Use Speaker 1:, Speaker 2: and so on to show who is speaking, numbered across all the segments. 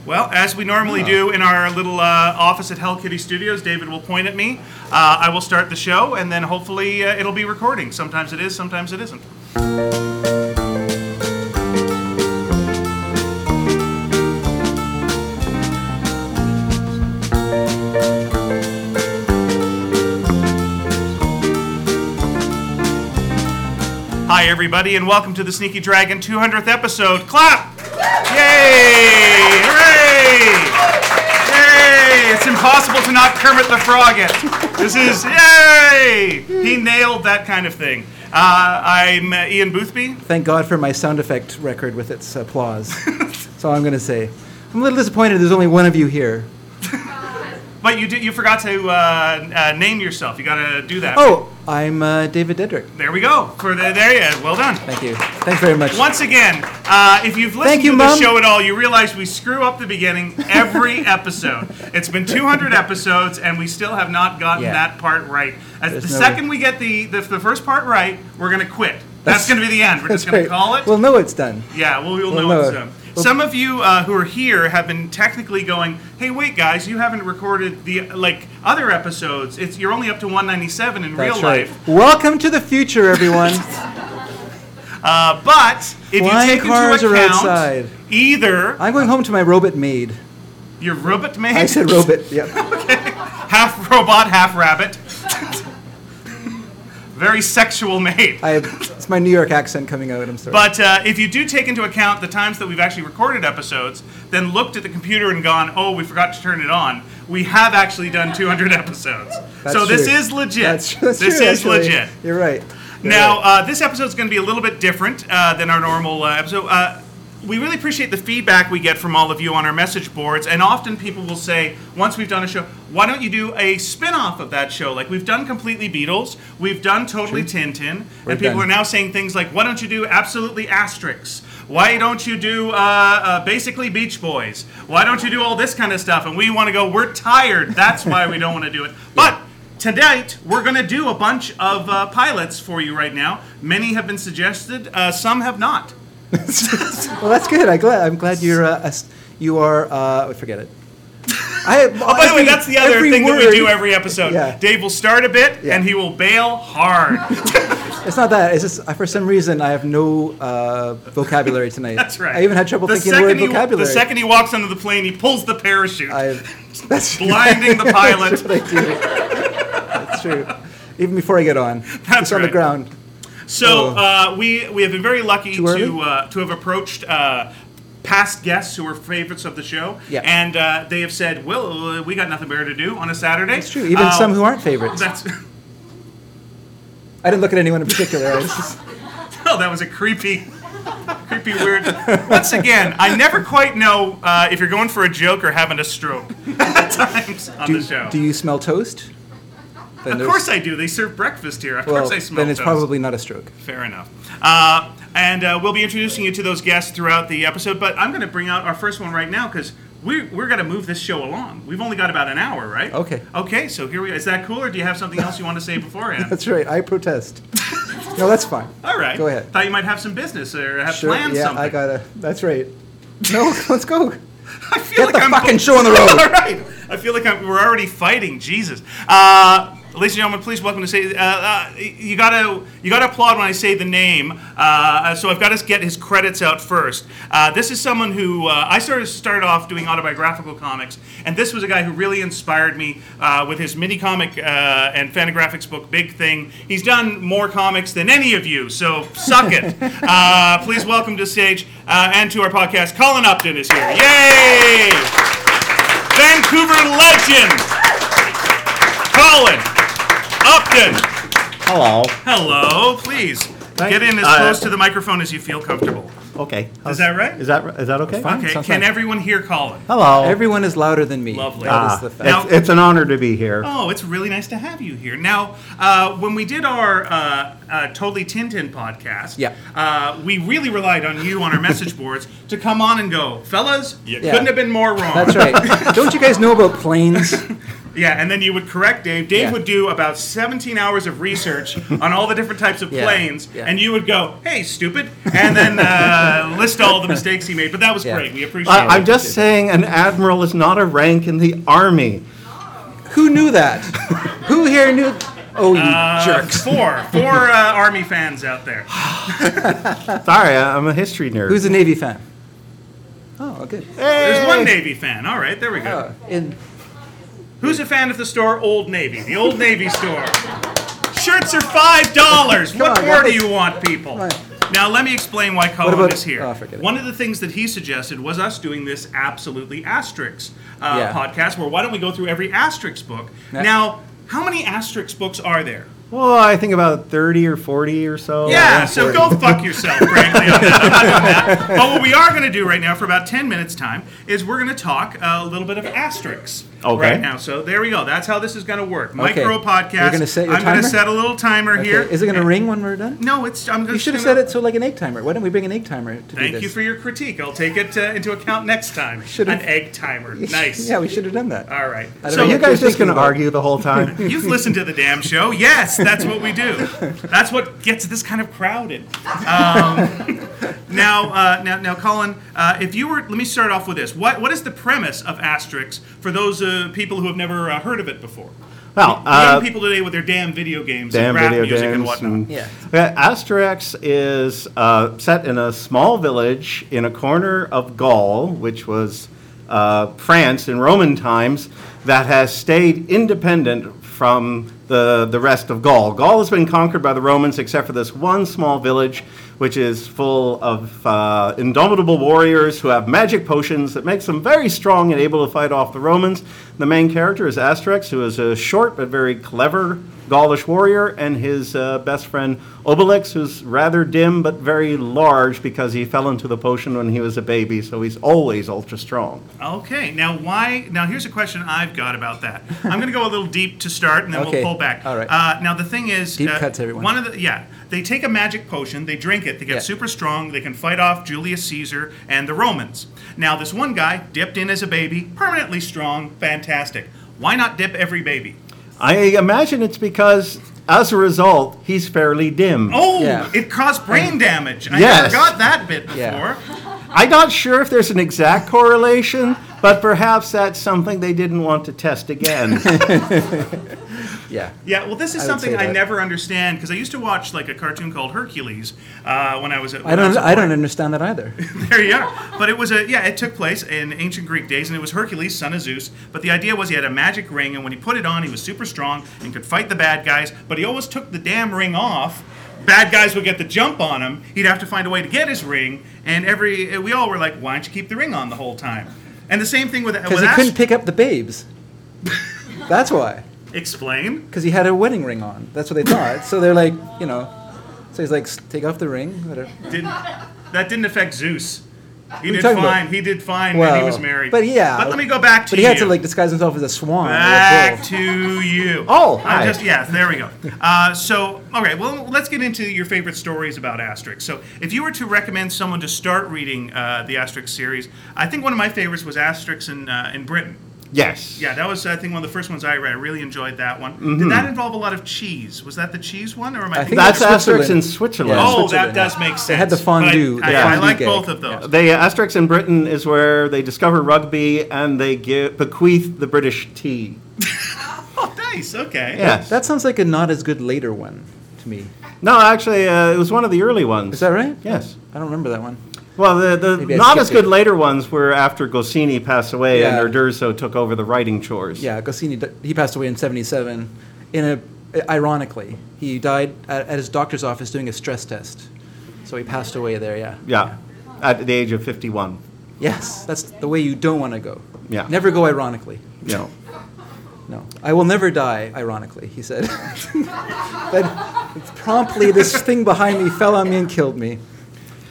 Speaker 1: Well, as we normally do in our little office at Hell Kitty Studios, David will point at me. I will start the show, and then hopefully it'll be recording. Sometimes it is, sometimes it isn't. Hi, everybody, and welcome to the Sneaky Dragon 200th episode. Clap! Yay! Hooray! Yay! It's impossible to not Kermit the Frog it. This is, yay! He nailed that kind of thing. I'm Ian Boothby.
Speaker 2: Thank God for my sound effect record with its applause. That's all I'm going to say. I'm a little disappointed there's only one of you here.
Speaker 1: But you forgot to name yourself. You got to do that.
Speaker 2: Oh, I'm David Dedrick.
Speaker 1: There we go. There you are. Well done.
Speaker 2: Thank you. Thanks very much.
Speaker 1: Once again, if you've listened to the show at all, you realize we screw up the beginning every episode. It's been 200 episodes, and we still have not gotten that part right. Second we get the first part right, we're going to quit. That's going to be the end. We're just going to call it.
Speaker 2: We'll know it's done.
Speaker 1: Yeah, we'll know it's done. Some of you who are here have been technically going, hey, wait, guys, you haven't recorded the other episodes. You're only up to 197 in real life.
Speaker 2: Welcome to the future, everyone.
Speaker 1: But if
Speaker 2: Flying
Speaker 1: you take
Speaker 2: cars
Speaker 1: into
Speaker 2: are
Speaker 1: account
Speaker 2: outside.
Speaker 1: Either...
Speaker 2: I'm going home to my robot maid.
Speaker 1: Your robot maid?
Speaker 2: I said robot, yep.
Speaker 1: Okay. Half robot, half rabbit. Very sexual maid.
Speaker 2: It's my New York accent coming out, I'm sorry.
Speaker 1: But if you do take into account the times that we've actually recorded episodes, then looked at the computer and gone, oh, we forgot to turn it on, we have actually done 200 episodes.
Speaker 2: That's
Speaker 1: so
Speaker 2: true.
Speaker 1: This is legit.
Speaker 2: That's
Speaker 1: this
Speaker 2: true,
Speaker 1: is
Speaker 2: actually.
Speaker 1: legit.
Speaker 2: You're right.
Speaker 1: Now, this episode is going to be a little bit different than our normal episode. We really appreciate the feedback we get from all of you on our message boards, and often people will say, once we've done a show, why don't you do a spin-off of that show? Like, we've done Completely Beatles, we've done Totally Tintin, and people are now saying things like, why don't you do Absolutely Asterix? Why don't you do basically Beach Boys? Why don't you do all this kind of stuff? And we want to go, we're tired, that's why we don't want to do it. But tonight, we're going to do a bunch of pilots for you right now. Many have been suggested, some have not.
Speaker 2: Well, that's good. I'm glad you are. Forget it.
Speaker 1: By the way, that's the other thing that we do every episode.
Speaker 2: Yeah.
Speaker 1: Dave will start a bit, and he will bail hard.
Speaker 2: It's not that. It's just for some reason I have no vocabulary tonight.
Speaker 1: That's right.
Speaker 2: I even had trouble thinking the word vocabulary.
Speaker 1: The second he walks onto the plane, he pulls the parachute,
Speaker 2: that's
Speaker 1: blinding the pilot.
Speaker 2: That's what I do. That's true. Even before I get on.
Speaker 1: That's
Speaker 2: it's on the ground.
Speaker 1: So we have been very lucky to have approached past guests who were favorites of the show, and they have said, "Well, we got nothing better to do on a Saturday."
Speaker 2: That's true. Even some who aren't favorites. I didn't look at anyone in particular.
Speaker 1: Oh, that was a creepy, weird. Once again, I never quite know if you're going for a joke or having a stroke at times on the show.
Speaker 2: Do you smell toast?
Speaker 1: Of course I do. They serve breakfast here. Of course I smell
Speaker 2: Then it's
Speaker 1: toast.
Speaker 2: probably not a stroke.
Speaker 1: Fair enough. And we'll be introducing you to those guests throughout the episode, but I'm going to bring out our first one right now because we're going to move this show along. We've only got about an hour, right?
Speaker 2: Okay.
Speaker 1: Okay, so here we go. Is that cool, or do you have something else you want to say beforehand?
Speaker 2: That's right. I protest. No, that's fine.
Speaker 1: All right.
Speaker 2: Go ahead.
Speaker 1: Thought you might have some business or have planned something.
Speaker 2: Yeah, that's right. No, let's go.
Speaker 1: I feel
Speaker 2: Get the fucking show on the road.
Speaker 1: All right. I feel like we're already fighting. Jesus. Ladies and gentlemen, please welcome to say. You gotta applaud when I say the name. So I've got to get his credits out first. This is someone who I started off doing autobiographical comics, and this was a guy who really inspired me with his mini comic and Fantagraphics book, Big Thing. He's done more comics than any of you, so suck it. Please welcome to stage and to our podcast, Colin Upton is here. Yay! Vancouver legend, Colin Upton.
Speaker 3: Hello.
Speaker 1: Hello. Please get in as close to the microphone as you feel comfortable.
Speaker 3: Okay.
Speaker 1: Is that right?
Speaker 3: Is that okay?
Speaker 2: Fine.
Speaker 1: Okay.
Speaker 2: Sounds
Speaker 1: Can
Speaker 2: fine.
Speaker 1: everyone hear Colin?
Speaker 3: Hello.
Speaker 2: Everyone is louder than me.
Speaker 1: Lovely.
Speaker 2: That is the fact.
Speaker 1: Now-
Speaker 3: It's an honor to be here.
Speaker 1: Oh, it's really nice to have you here. Now, when we did our Totally Tintin podcast, we really relied on you on our message boards to come on and go, fellas, you couldn't have been more wrong.
Speaker 2: That's right. Don't you guys know about planes?
Speaker 1: Yeah, and then you would correct Dave. Dave
Speaker 2: Yeah.
Speaker 1: would do about 17 hours of research on all the different types of
Speaker 2: Yeah,
Speaker 1: planes,
Speaker 2: yeah.
Speaker 1: and you would go, "Hey, stupid," and then list all the mistakes he made. But that was
Speaker 2: Yeah.
Speaker 1: great. We appreciate it.
Speaker 3: I'm just saying an admiral is not a rank in the army.
Speaker 2: Who knew that? Who here knew? Oh, you jerks.
Speaker 1: Four Army fans out there.
Speaker 3: Sorry, I'm a history nerd.
Speaker 2: Who's a Navy fan? Oh, good.
Speaker 1: There's one Navy fan. All right, there we go. Who's a fan of the store Old Navy? The Old Navy store. Shirts are $5. What
Speaker 2: on,
Speaker 1: more do
Speaker 2: guys.
Speaker 1: you want, people?
Speaker 2: Come on.
Speaker 1: Now, let me explain why Colin
Speaker 2: about-
Speaker 1: is here.
Speaker 2: oh, forget it.
Speaker 1: One of the things that he suggested was us doing this Absolutely Asterix
Speaker 2: Yeah.
Speaker 1: podcast, where why don't we go through every Asterix book?
Speaker 2: Yeah.
Speaker 1: Now, how many Asterix books are there?
Speaker 3: Well, I think about 30 or 40 or so.
Speaker 1: Yeah, so go fuck yourself, frankly. On that. I'm not doing that. But what we are going to do right now for about 10 minutes' time is we're going to talk a little bit of Asterix
Speaker 3: Okay.
Speaker 1: right now. So there we go. That's how this is going to work. Micro podcast.
Speaker 2: You're gonna set your
Speaker 1: I'm going to
Speaker 2: timer?
Speaker 1: set a little timer here.
Speaker 2: Is it going to ring when we're done?
Speaker 1: No, it's. I'm
Speaker 2: You
Speaker 1: just
Speaker 2: should have
Speaker 1: gonna-
Speaker 2: said it so like an egg timer. Why don't we bring an egg timer to do
Speaker 1: Thank
Speaker 2: this?
Speaker 1: you for your critique. I'll take it into account next time.
Speaker 2: Should've-
Speaker 1: An egg timer. Nice.
Speaker 2: Yeah, we should have done that.
Speaker 1: All right.
Speaker 2: I don't
Speaker 1: So
Speaker 3: Are you
Speaker 2: what
Speaker 3: guys
Speaker 2: you're
Speaker 3: just going to
Speaker 2: thinking about.
Speaker 3: argue the whole time?
Speaker 1: you've listened to the damn show. Yes, that's what we do. That's what gets this kind of crowded. Now, Colin, if you were, let me start off with this. What is the premise of Asterix for those people who have never heard of it before?
Speaker 3: Well,
Speaker 1: The young people today with their damn video games and
Speaker 3: damn
Speaker 1: rap
Speaker 3: video
Speaker 1: music and
Speaker 3: games.
Speaker 1: whatnot.
Speaker 2: Yeah.
Speaker 3: Asterix is set in a small village in a corner of Gaul, which was France in Roman times, that has stayed independent from the rest of Gaul. Gaul has been conquered by the Romans except for this one small village, which is full of indomitable warriors who have magic potions that makes them very strong and able to fight off the Romans. The main character is Asterix, who is a short but very clever Gaulish warrior, and his best friend Obelix, who's rather dim but very large because he fell into the potion when he was a baby, so he's always ultra strong.
Speaker 1: Okay, now why? Now here's a question I've got about that. I'm going to go a little deep to start, and then
Speaker 2: Okay,
Speaker 1: we'll pull back.
Speaker 2: all right.
Speaker 1: Now the thing is,
Speaker 2: Deep cuts, everyone.
Speaker 1: One of the they take a magic potion, they drink it, they get
Speaker 2: Yeah.
Speaker 1: super strong, they can fight off Julius Caesar and the Romans. Now this one guy dipped in as a baby, permanently strong, fantastic. Why not dip every baby?
Speaker 3: I imagine it's because, as a result, he's fairly dim.
Speaker 1: Oh,
Speaker 2: Yeah.
Speaker 1: it caused brain damage. I
Speaker 3: Yes.
Speaker 1: never got that bit before.
Speaker 2: Yeah.
Speaker 3: I'm not sure if there's an exact correlation, but perhaps that's something they didn't want to test again.
Speaker 2: Yeah.
Speaker 1: Yeah, well, this is
Speaker 2: I would
Speaker 1: something
Speaker 2: say
Speaker 1: I
Speaker 2: that.
Speaker 1: never understand because I used to watch like a cartoon called Hercules when I was at.
Speaker 2: I don't understand that either.
Speaker 1: There you are. But it was it took place in ancient Greek days, and it was Hercules, son of Zeus. But the idea was he had a magic ring, and when he put it on, he was super strong and could fight the bad guys. But he always took the damn ring off. Bad guys would get the jump on him. He'd have to find a way to get his ring, and we all were like, why don't you keep the ring on the whole time? And the same thing with
Speaker 2: Because he couldn't pick up the babes. That's why.
Speaker 1: Explain.
Speaker 2: Because he had a wedding ring on. That's what they thought. So they're like, So he's like, take off the ring. Whatever.
Speaker 1: That didn't affect Zeus. He
Speaker 2: you
Speaker 1: did
Speaker 2: talking
Speaker 1: fine.
Speaker 2: about?
Speaker 1: He did fine when he was married.
Speaker 2: But yeah.
Speaker 1: But let me go back to
Speaker 2: But he
Speaker 1: you.
Speaker 2: had to like disguise himself as a swan. or a
Speaker 1: Back
Speaker 2: bull.
Speaker 1: to you.
Speaker 3: Oh, hi.
Speaker 1: There we go. So, okay, well, let's get into your favorite stories about Asterix. So, if you were to recommend someone to start reading the Asterix series, I think one of my favorites was Asterix in Britain.
Speaker 3: Yes.
Speaker 1: Yeah, that was, I think, one of the first ones I read. I really enjoyed that one. Did that involve a lot of cheese? Was that the cheese one? Or am I
Speaker 2: I
Speaker 1: thinking
Speaker 2: think
Speaker 3: That's Asterix
Speaker 2: Switzerland.
Speaker 3: in Switzerland.
Speaker 2: Yeah.
Speaker 1: Oh,
Speaker 2: Switzerland,
Speaker 1: that does
Speaker 2: yeah.
Speaker 1: make sense.
Speaker 2: They had the fondue,
Speaker 1: But
Speaker 2: the
Speaker 1: I
Speaker 2: fondue
Speaker 1: like
Speaker 2: cake.
Speaker 1: both of those.
Speaker 3: The Asterix in Britain is where they discover rugby and they bequeath the British tea.
Speaker 1: Oh, nice. Okay.
Speaker 3: Yes.
Speaker 2: That sounds like a not as good later one to me.
Speaker 3: No, actually, it was one of the early ones.
Speaker 2: Is that right?
Speaker 3: Yes.
Speaker 2: I don't remember that one.
Speaker 3: Well, the
Speaker 2: Maybe I
Speaker 3: not as
Speaker 2: skipped
Speaker 3: good
Speaker 2: it.
Speaker 3: later ones were after Goscinny passed away
Speaker 2: Yeah.
Speaker 3: and Uderzo took over the writing chores.
Speaker 2: Yeah, Goscinny, he passed away in 1977. Ironically, he died at his doctor's office doing a stress test. So he passed away there, yeah.
Speaker 3: Yeah, at the age of 51.
Speaker 2: Yes, that's the way you don't want to go.
Speaker 3: Yeah.
Speaker 2: Never go ironically.
Speaker 3: You know.
Speaker 2: No. I will never die, ironically, he said. But promptly, this thing behind me fell on me and killed me.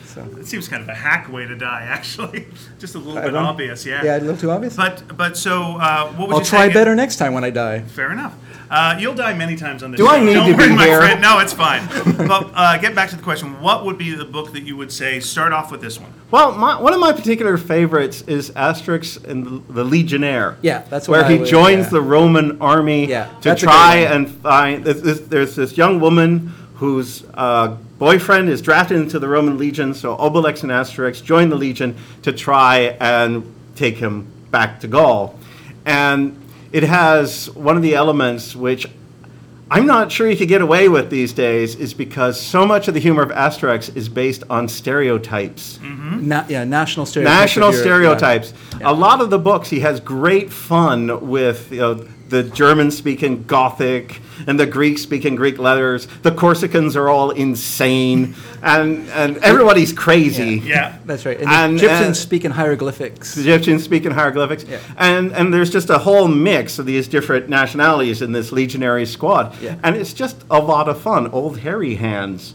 Speaker 2: So.
Speaker 1: It seems kind of a hack way to die, actually. Just a little bit
Speaker 2: Iron-
Speaker 1: obvious, yeah.
Speaker 2: Yeah, a little too obvious.
Speaker 1: But so, what would
Speaker 2: I'll
Speaker 1: you say?
Speaker 2: try better next time when I die.
Speaker 1: Fair enough. You'll die many times on this
Speaker 3: Do
Speaker 1: show.
Speaker 3: I need
Speaker 1: Don't
Speaker 3: to be
Speaker 1: worry, my
Speaker 3: here?
Speaker 1: friend. No, it's fine. But get back to the question. What would be the book that you would say, start off with this one?
Speaker 3: Well, one of my particular favorites is Asterix and the Legionnaire.
Speaker 2: Yeah, that's
Speaker 3: where
Speaker 2: what
Speaker 3: he
Speaker 2: I would-
Speaker 3: joins
Speaker 2: yeah.
Speaker 3: the Roman army
Speaker 2: Yeah,
Speaker 3: to
Speaker 2: that's a
Speaker 3: try
Speaker 2: great one.
Speaker 3: and find. There's this young woman whose boyfriend is drafted into the Roman Legion, so Obelix and Asterix join the Legion to try and take him back to Gaul. And it has one of the elements which I'm not sure you could get away with these days, is because so much of the humor of Asterix is based on stereotypes.
Speaker 2: National stereotypes.
Speaker 3: National
Speaker 2: of Europe,
Speaker 3: stereotypes.
Speaker 2: Yeah.
Speaker 3: A lot of the books, he has great fun with the German-speaking Gothic and the Greek-speaking Greek letters. The Corsicans are all insane, and everybody's crazy.
Speaker 1: Yeah.
Speaker 2: That's right. And,
Speaker 3: And,
Speaker 2: the Egyptians speak in hieroglyphics.
Speaker 3: The Egyptians speak in hieroglyphics.
Speaker 2: Yeah.
Speaker 3: And there's just a whole mix of these different nationalities in this legionary squad.
Speaker 2: Yeah.
Speaker 3: And it's just a lot of fun. Old Hairy Hands,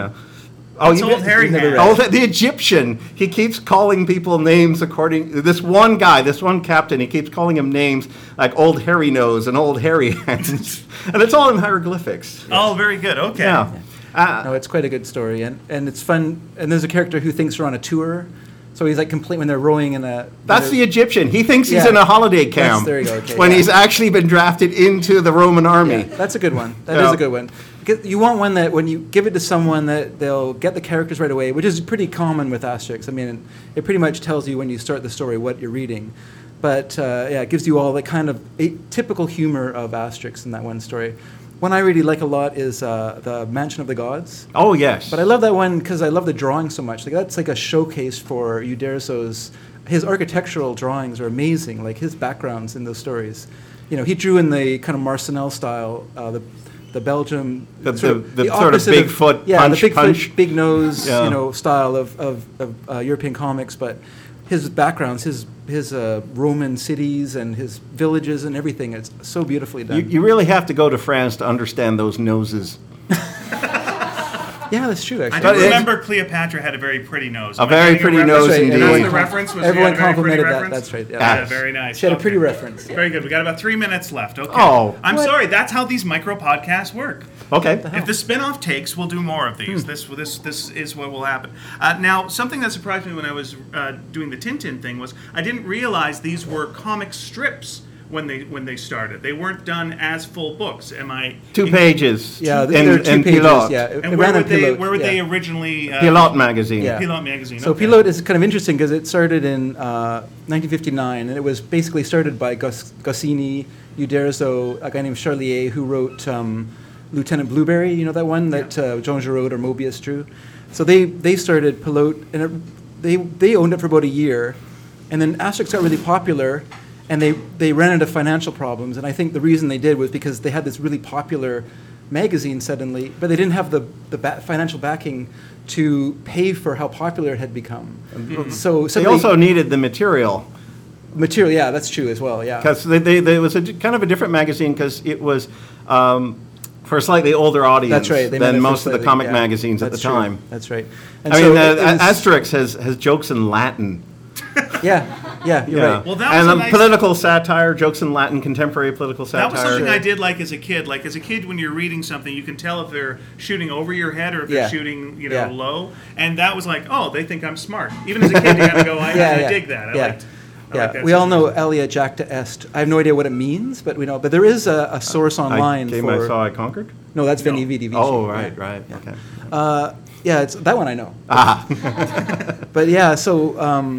Speaker 1: What's
Speaker 3: you
Speaker 1: Old
Speaker 3: get-
Speaker 1: Hairy
Speaker 2: you've never
Speaker 1: Hands?
Speaker 2: read
Speaker 3: the Egyptian, he keeps calling people names according. This one guy, this one captain, he keeps calling him names like Old Hairy Nose and Old Hairy Hands, and it's all in hieroglyphics.
Speaker 1: Oh, very good. Okay.
Speaker 3: Yeah.
Speaker 2: No, it's quite a good story, and it's fun. And there's a character who thinks they're on a tour, so he's like complete when they're rowing in a.
Speaker 3: That's the Egyptian. He thinks he's
Speaker 2: Yeah.
Speaker 3: in a holiday camp
Speaker 2: there you go, okay,
Speaker 3: when
Speaker 2: yeah.
Speaker 3: he's actually been drafted into the Roman army.
Speaker 2: Yeah, that's a good one. That is
Speaker 3: Yeah.
Speaker 2: a good one. Because you want one that when you give it to someone that they'll get the characters right away, which is pretty common with Asterix. I mean, it pretty much tells you when you start the story what you're reading. But yeah, it gives you all the kind of typical humor of Asterix in that one story. One I really like a lot is the Mansion of the Gods.
Speaker 3: Oh yes.
Speaker 2: But I love that one because I love the drawing so much. Like that's like a showcase for Uderzo's. His architectural drawings are amazing. Like his backgrounds in those stories. He drew in the kind of Marcinelle style, the Belgium,
Speaker 3: The
Speaker 2: sort
Speaker 3: sort of
Speaker 2: opposite
Speaker 3: Bigfoot
Speaker 2: yeah,
Speaker 3: punch,
Speaker 2: the Bigfoot,
Speaker 3: punch.
Speaker 2: big nose,
Speaker 3: Yeah.
Speaker 2: style of European comics. But his backgrounds, his Roman cities and his villages and everything, it's so beautifully done.
Speaker 3: You really have to go to France to understand those noses.
Speaker 2: Yeah, that's true.
Speaker 1: I
Speaker 2: Actually,
Speaker 1: do
Speaker 3: But it's-
Speaker 1: remember Cleopatra had a very pretty nose.
Speaker 3: A
Speaker 1: Am I
Speaker 3: very
Speaker 1: getting
Speaker 3: pretty
Speaker 1: reference?
Speaker 3: nose
Speaker 2: That's right,
Speaker 3: indeed.
Speaker 1: That's
Speaker 2: everyone-
Speaker 1: the reference. Was
Speaker 2: everyone
Speaker 1: a very pretty
Speaker 2: complimented that.
Speaker 1: reference?
Speaker 2: That's right, yeah.
Speaker 1: Yeah,
Speaker 3: Yes.
Speaker 1: very nice.
Speaker 2: She had a pretty
Speaker 1: Okay.
Speaker 2: reference.
Speaker 1: Very good. We got about 3 minutes left. Okay.
Speaker 3: Oh.
Speaker 1: I'm
Speaker 2: What?
Speaker 1: sorry. That's how these micro podcasts work.
Speaker 3: Okay.
Speaker 1: If the spin-off takes, we'll do more of these. This is what will happen. Now, something that surprised me when I was doing the Tintin thing was I didn't realize these were comic strips when they started. They weren't done as full books. Am I?
Speaker 3: 2 pages.
Speaker 2: Yeah,
Speaker 3: in,
Speaker 2: there are 2
Speaker 3: in
Speaker 2: pages.
Speaker 3: Pilote.
Speaker 2: Yeah,
Speaker 1: And
Speaker 2: it
Speaker 1: where
Speaker 2: ran on
Speaker 1: would they?
Speaker 2: Pilote,
Speaker 1: Where would
Speaker 2: yeah.
Speaker 1: they originally?
Speaker 3: Pilote magazine.
Speaker 2: Yeah.
Speaker 1: Pilote magazine.
Speaker 2: So
Speaker 1: okay.
Speaker 2: Pilote is kind of interesting because it started in 1959, and it was basically started by Goscinny, Uderzo, a guy named Charlier, who wrote Lieutenant Blueberry. You know that one that Jean Giraud or Mobius drew. So they started Pilote, and they owned it for about a year, and then Asterix got really popular, and they ran into financial problems. And I think the reason they did was because they had this really popular magazine suddenly, but they didn't have the financial backing to pay for how popular it had become. So
Speaker 3: They
Speaker 2: suddenly-
Speaker 3: also needed the material
Speaker 2: material, yeah, that's true as well, yeah.
Speaker 3: because it was kind of a different magazine because it was for a slightly older audience
Speaker 2: That's right. They meant it
Speaker 3: than
Speaker 2: for
Speaker 3: most of the
Speaker 2: slightly-
Speaker 3: comic
Speaker 2: yeah,
Speaker 3: magazines at the
Speaker 2: that's true.
Speaker 3: time.
Speaker 2: That's right. And
Speaker 3: I
Speaker 2: so
Speaker 3: mean,
Speaker 2: it was-
Speaker 3: Asterix has jokes in Latin.
Speaker 2: Yeah, you're right.
Speaker 1: Well, that was
Speaker 3: and
Speaker 1: a nice-
Speaker 3: political satire, jokes in Latin, contemporary political satire.
Speaker 1: That was something I did like as a kid. Like as a kid, when you're reading something, you can tell if they're shooting over your head or if
Speaker 2: Yeah.
Speaker 1: they're shooting,
Speaker 2: Yeah.
Speaker 1: low. And that was like, oh, they think I'm smart. Even as a kid, you got to go, I dig that. I liked that
Speaker 2: we all know
Speaker 1: system.
Speaker 2: Elia Jacta Est. I have no idea what it means, but we know. But there is a source online
Speaker 3: Game
Speaker 2: for.
Speaker 3: I Saw I Conquered?
Speaker 2: No, that's
Speaker 1: No.
Speaker 2: Veni Vidi Vici.
Speaker 3: Oh, right, okay.
Speaker 2: Yeah, it's that one I know.
Speaker 3: Ah,
Speaker 2: But yeah, so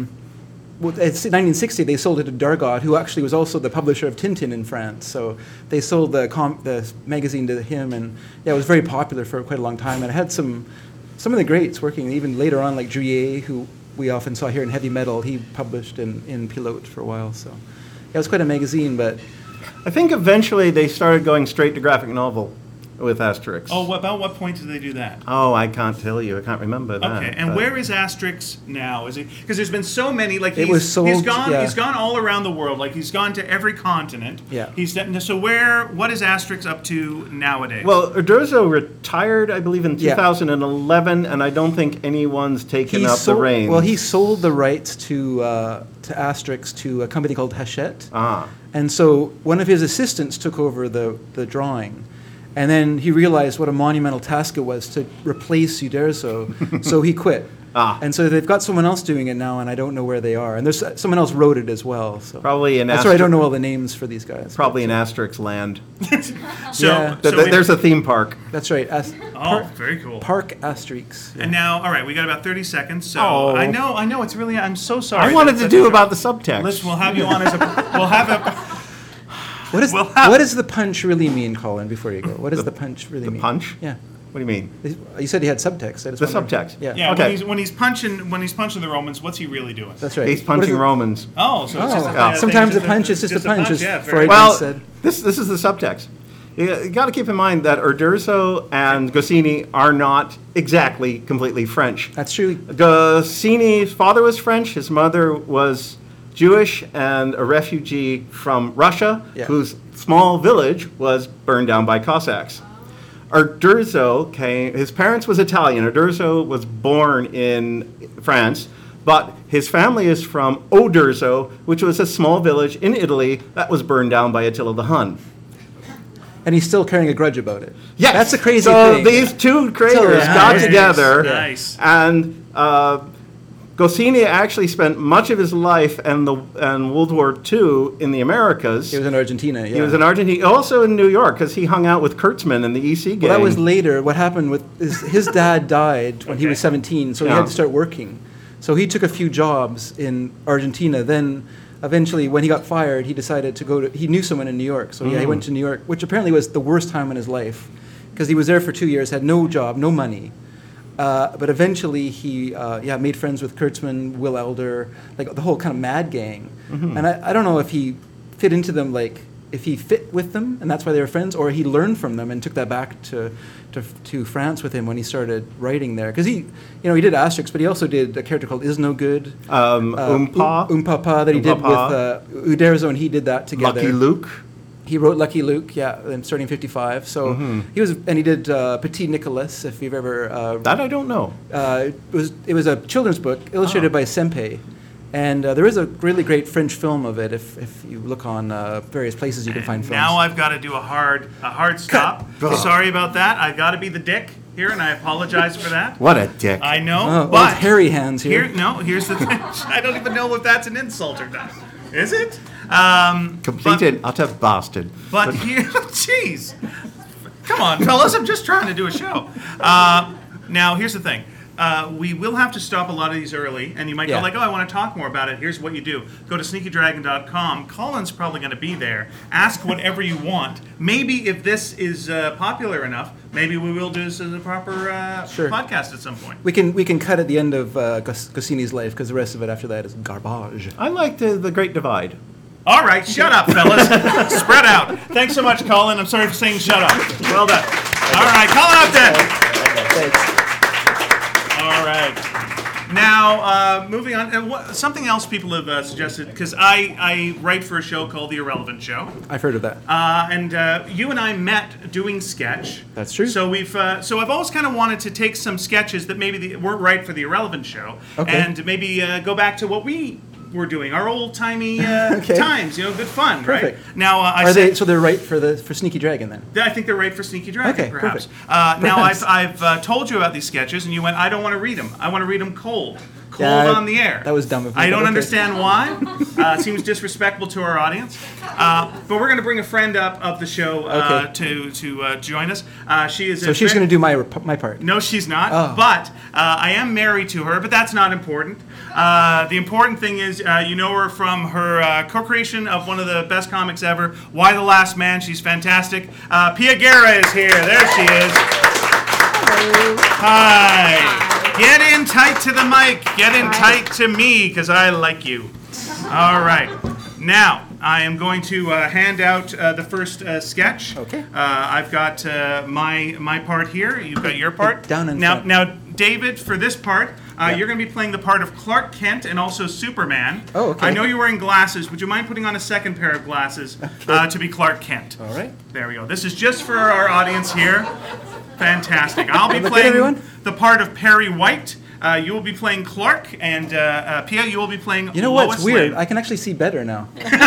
Speaker 2: it's 1960 they sold it to Dargaud, who actually was also the publisher of Tintin in France. So they sold the magazine to him, and yeah, it was very popular for quite a long time. And it had some of the greats working even later on, like Druillet, who we often saw here in heavy metal. He published in Pilote for a while. So yeah, it was quite a magazine, but
Speaker 3: I think eventually they started going straight to graphic novel. with Asterix.
Speaker 1: Oh, about what point did they do that?
Speaker 3: Oh, I can't tell you. I can't remember that.
Speaker 1: Okay, and
Speaker 3: but-
Speaker 1: where is Asterix now? Is he? Because there's been so many. Like
Speaker 2: It was sold,
Speaker 1: he's gone.
Speaker 2: yeah.
Speaker 1: He's gone all around the world. Like he's gone to every continent.
Speaker 2: Yeah.
Speaker 1: So what is Asterix up to nowadays?
Speaker 3: Well, Uderzo retired, I believe, in
Speaker 2: Yeah.
Speaker 3: 2011, and I don't think anyone's taken up the reins.
Speaker 2: Well, he sold the rights to Asterix to a company called Hachette.
Speaker 3: Ah.
Speaker 2: And so one of his assistants took over the drawing. And then he realized what a monumental task it was to replace Uderzo, so he quit.
Speaker 3: Ah.
Speaker 2: And so they've got someone else doing it now, and I don't know where they are. And there's someone else wrote it as well. So
Speaker 3: Probably in
Speaker 2: that's why I don't
Speaker 3: Aster-
Speaker 2: know all the names for these guys.
Speaker 3: Probably in Asterix land.
Speaker 1: so,
Speaker 2: yeah.
Speaker 3: There's a theme park.
Speaker 2: That's right.
Speaker 1: very cool.
Speaker 2: Park Asterix.
Speaker 1: And now, all right, we got about 30 seconds. So
Speaker 3: Oh.
Speaker 1: I know. It's really. I'm so sorry.
Speaker 3: I wanted to
Speaker 1: That's
Speaker 3: do
Speaker 1: a-
Speaker 3: about the subtext.
Speaker 1: Listen, we'll have you on as a. We'll have a.
Speaker 2: What does the punch really mean, Colin, before you go? What does the punch really mean?
Speaker 3: punch?
Speaker 2: Yeah.
Speaker 3: What do you mean?
Speaker 2: You said he had subtext. I just
Speaker 3: The
Speaker 2: wondered.
Speaker 3: subtext.
Speaker 2: Yeah.
Speaker 1: Yeah.
Speaker 3: Okay.
Speaker 1: When he's punching the Romans, what's he really doing?
Speaker 2: That's right.
Speaker 3: He's
Speaker 2: What
Speaker 3: punching
Speaker 2: is it?
Speaker 3: Romans.
Speaker 1: Oh, so it's just a
Speaker 2: Oh,
Speaker 1: thing,
Speaker 2: sometimes
Speaker 1: it's
Speaker 2: a punch is just a punch, as
Speaker 1: Yeah,
Speaker 2: Freud
Speaker 3: Well,
Speaker 2: once said.
Speaker 3: this is the subtext. You got to keep in mind that Uderzo and Goscinny are not exactly completely French.
Speaker 2: That's true.
Speaker 3: Goscinny's father was French, his mother was Jewish and a refugee from Russia,
Speaker 2: Yeah.
Speaker 3: whose small village was burned down by Cossacks. Uderzo his parents was Italian. Uderzo was born in France, but his family is from Oderzo, which was a small village in Italy that was burned down by Attila the Hun.
Speaker 2: And he's still carrying a grudge about it.
Speaker 3: Yes.
Speaker 2: That's a crazy
Speaker 3: so
Speaker 2: thing.
Speaker 3: these two creators
Speaker 2: Yeah.
Speaker 3: got
Speaker 1: Nice.
Speaker 3: together,
Speaker 1: Nice.
Speaker 3: and Goscinny actually spent much of his life and World War II in the Americas.
Speaker 2: He was in Argentina, yeah.
Speaker 3: He was in Argentina, also in New York, because he hung out with Kurtzman and the EC gang.
Speaker 2: Well, that was later. What happened with his dad died when he was 17, so he
Speaker 3: Yeah.
Speaker 2: had to start working. So he took a few jobs in Argentina. Then eventually, when he got fired, he decided to he knew someone in New York. So yeah, he went to New York, which apparently was the worst time in his life, because he was there for 2 years, had no job, no money. But eventually he made friends with Kurtzman, Will Elder, like the whole kind of mad gang. And I don't know if he fit into them, like if he fit with them, and that's why they were friends, or he learned from them and took that back to France with him when he started writing there. Because he did Asterix, but he also did a character called Is No Good.
Speaker 3: Oompa.
Speaker 2: That he did
Speaker 3: Oompa.
Speaker 2: with Uderzo, and he did that together.
Speaker 3: Lucky Luke.
Speaker 2: He wrote Lucky Luke, starting in 55. So he did Petit Nicolas, if you've ever
Speaker 3: That I don't know.
Speaker 2: it was a children's book illustrated by Sempe, and there is a really great French film of it. If you look on various places, you can find films.
Speaker 1: Now I've got to do a hard stop. Sorry about that. I got to be the dick here, and I apologize for that.
Speaker 3: What a dick.
Speaker 1: I know,
Speaker 2: Oh,
Speaker 1: but
Speaker 2: it's hairy hands here.
Speaker 1: here's the thing. I don't even know if that's an insult or not. Is it?
Speaker 3: Completed utter bastard.
Speaker 1: But here, jeez, come on, fellas. I'm just trying to do a show. Now, here's the thing. We will have to stop a lot of these early, and you might go
Speaker 2: Yeah.
Speaker 1: like, oh, I want to talk more about it. Here's what you do. Go to sneakydragon.com. Colin's probably going to be there. Ask whatever you want. Maybe if this is popular enough, maybe we will do this as a proper
Speaker 2: Sure.
Speaker 1: podcast at some point.
Speaker 2: We can cut at the end of Goscinny's life, because the rest of it after that is garbage.
Speaker 3: I liked the Great Divide.
Speaker 1: All right, shut up, fellas. Spread out. Thanks so much, Colin. I'm sorry for saying shut up. Well done. All right, Colin Upton.
Speaker 2: Thanks.
Speaker 1: All right. Now, moving on. Something else people have suggested, because I write for a show called The Irrelevant Show.
Speaker 2: I've heard of that.
Speaker 1: And you and I met doing sketch.
Speaker 2: That's true.
Speaker 1: So I've always kind of wanted to take some sketches that maybe weren't right for The Irrelevant Show,
Speaker 2: Okay.
Speaker 1: and maybe go back to what we were doing, our old-timey
Speaker 2: Okay.
Speaker 1: times, good fun,
Speaker 2: Perfect.
Speaker 1: right? Now,
Speaker 2: So they're right for Sneaky Dragon then?
Speaker 1: I think they're right for Sneaky Dragon,
Speaker 2: Okay,
Speaker 1: perhaps.
Speaker 2: perfect.
Speaker 1: Now,
Speaker 2: Perhaps.
Speaker 1: I've told you about these sketches, and you went, I don't want to read them. I want to read them cold. Cold
Speaker 2: Yeah,
Speaker 1: on the air.
Speaker 2: that was dumb of me,
Speaker 1: I
Speaker 2: but
Speaker 1: don't
Speaker 2: okay.
Speaker 1: understand why. It seems disrespectful to our audience. But we're going to bring a friend up of the show
Speaker 2: Okay.
Speaker 1: to join us. She is.
Speaker 2: So she's going to do my part.
Speaker 1: No, she's not.
Speaker 2: Oh.
Speaker 1: But I am married to her, but that's not important. The important thing is you know her from her co-creation of one of the best comics ever, Why the Last Man. She's fantastic. Pia Guerra is here. There she is. Hi. Get in tight to the mic. Get in tight to me, because I like you. All right. Now, I am going to hand out the first sketch.
Speaker 2: Okay.
Speaker 1: I've got my part here. You've got your part.
Speaker 2: Down in
Speaker 1: now,
Speaker 2: front.
Speaker 1: now, David, for this part,
Speaker 2: Yeah.
Speaker 1: you're going to be playing the part of Clark Kent and also Superman.
Speaker 2: Oh, okay.
Speaker 1: I know you're wearing glasses. Would you mind putting on a second pair of glasses to be Clark Kent?
Speaker 2: All right.
Speaker 1: There we go. This is just for our audience here. Fantastic. I'll be
Speaker 2: Look good,
Speaker 1: playing
Speaker 2: everyone.
Speaker 1: the part of Perry White. You will be playing Clark, and Pia, you will be playing
Speaker 2: You know
Speaker 1: Lois
Speaker 2: what's weird?
Speaker 1: Lane.
Speaker 2: I can actually see better now.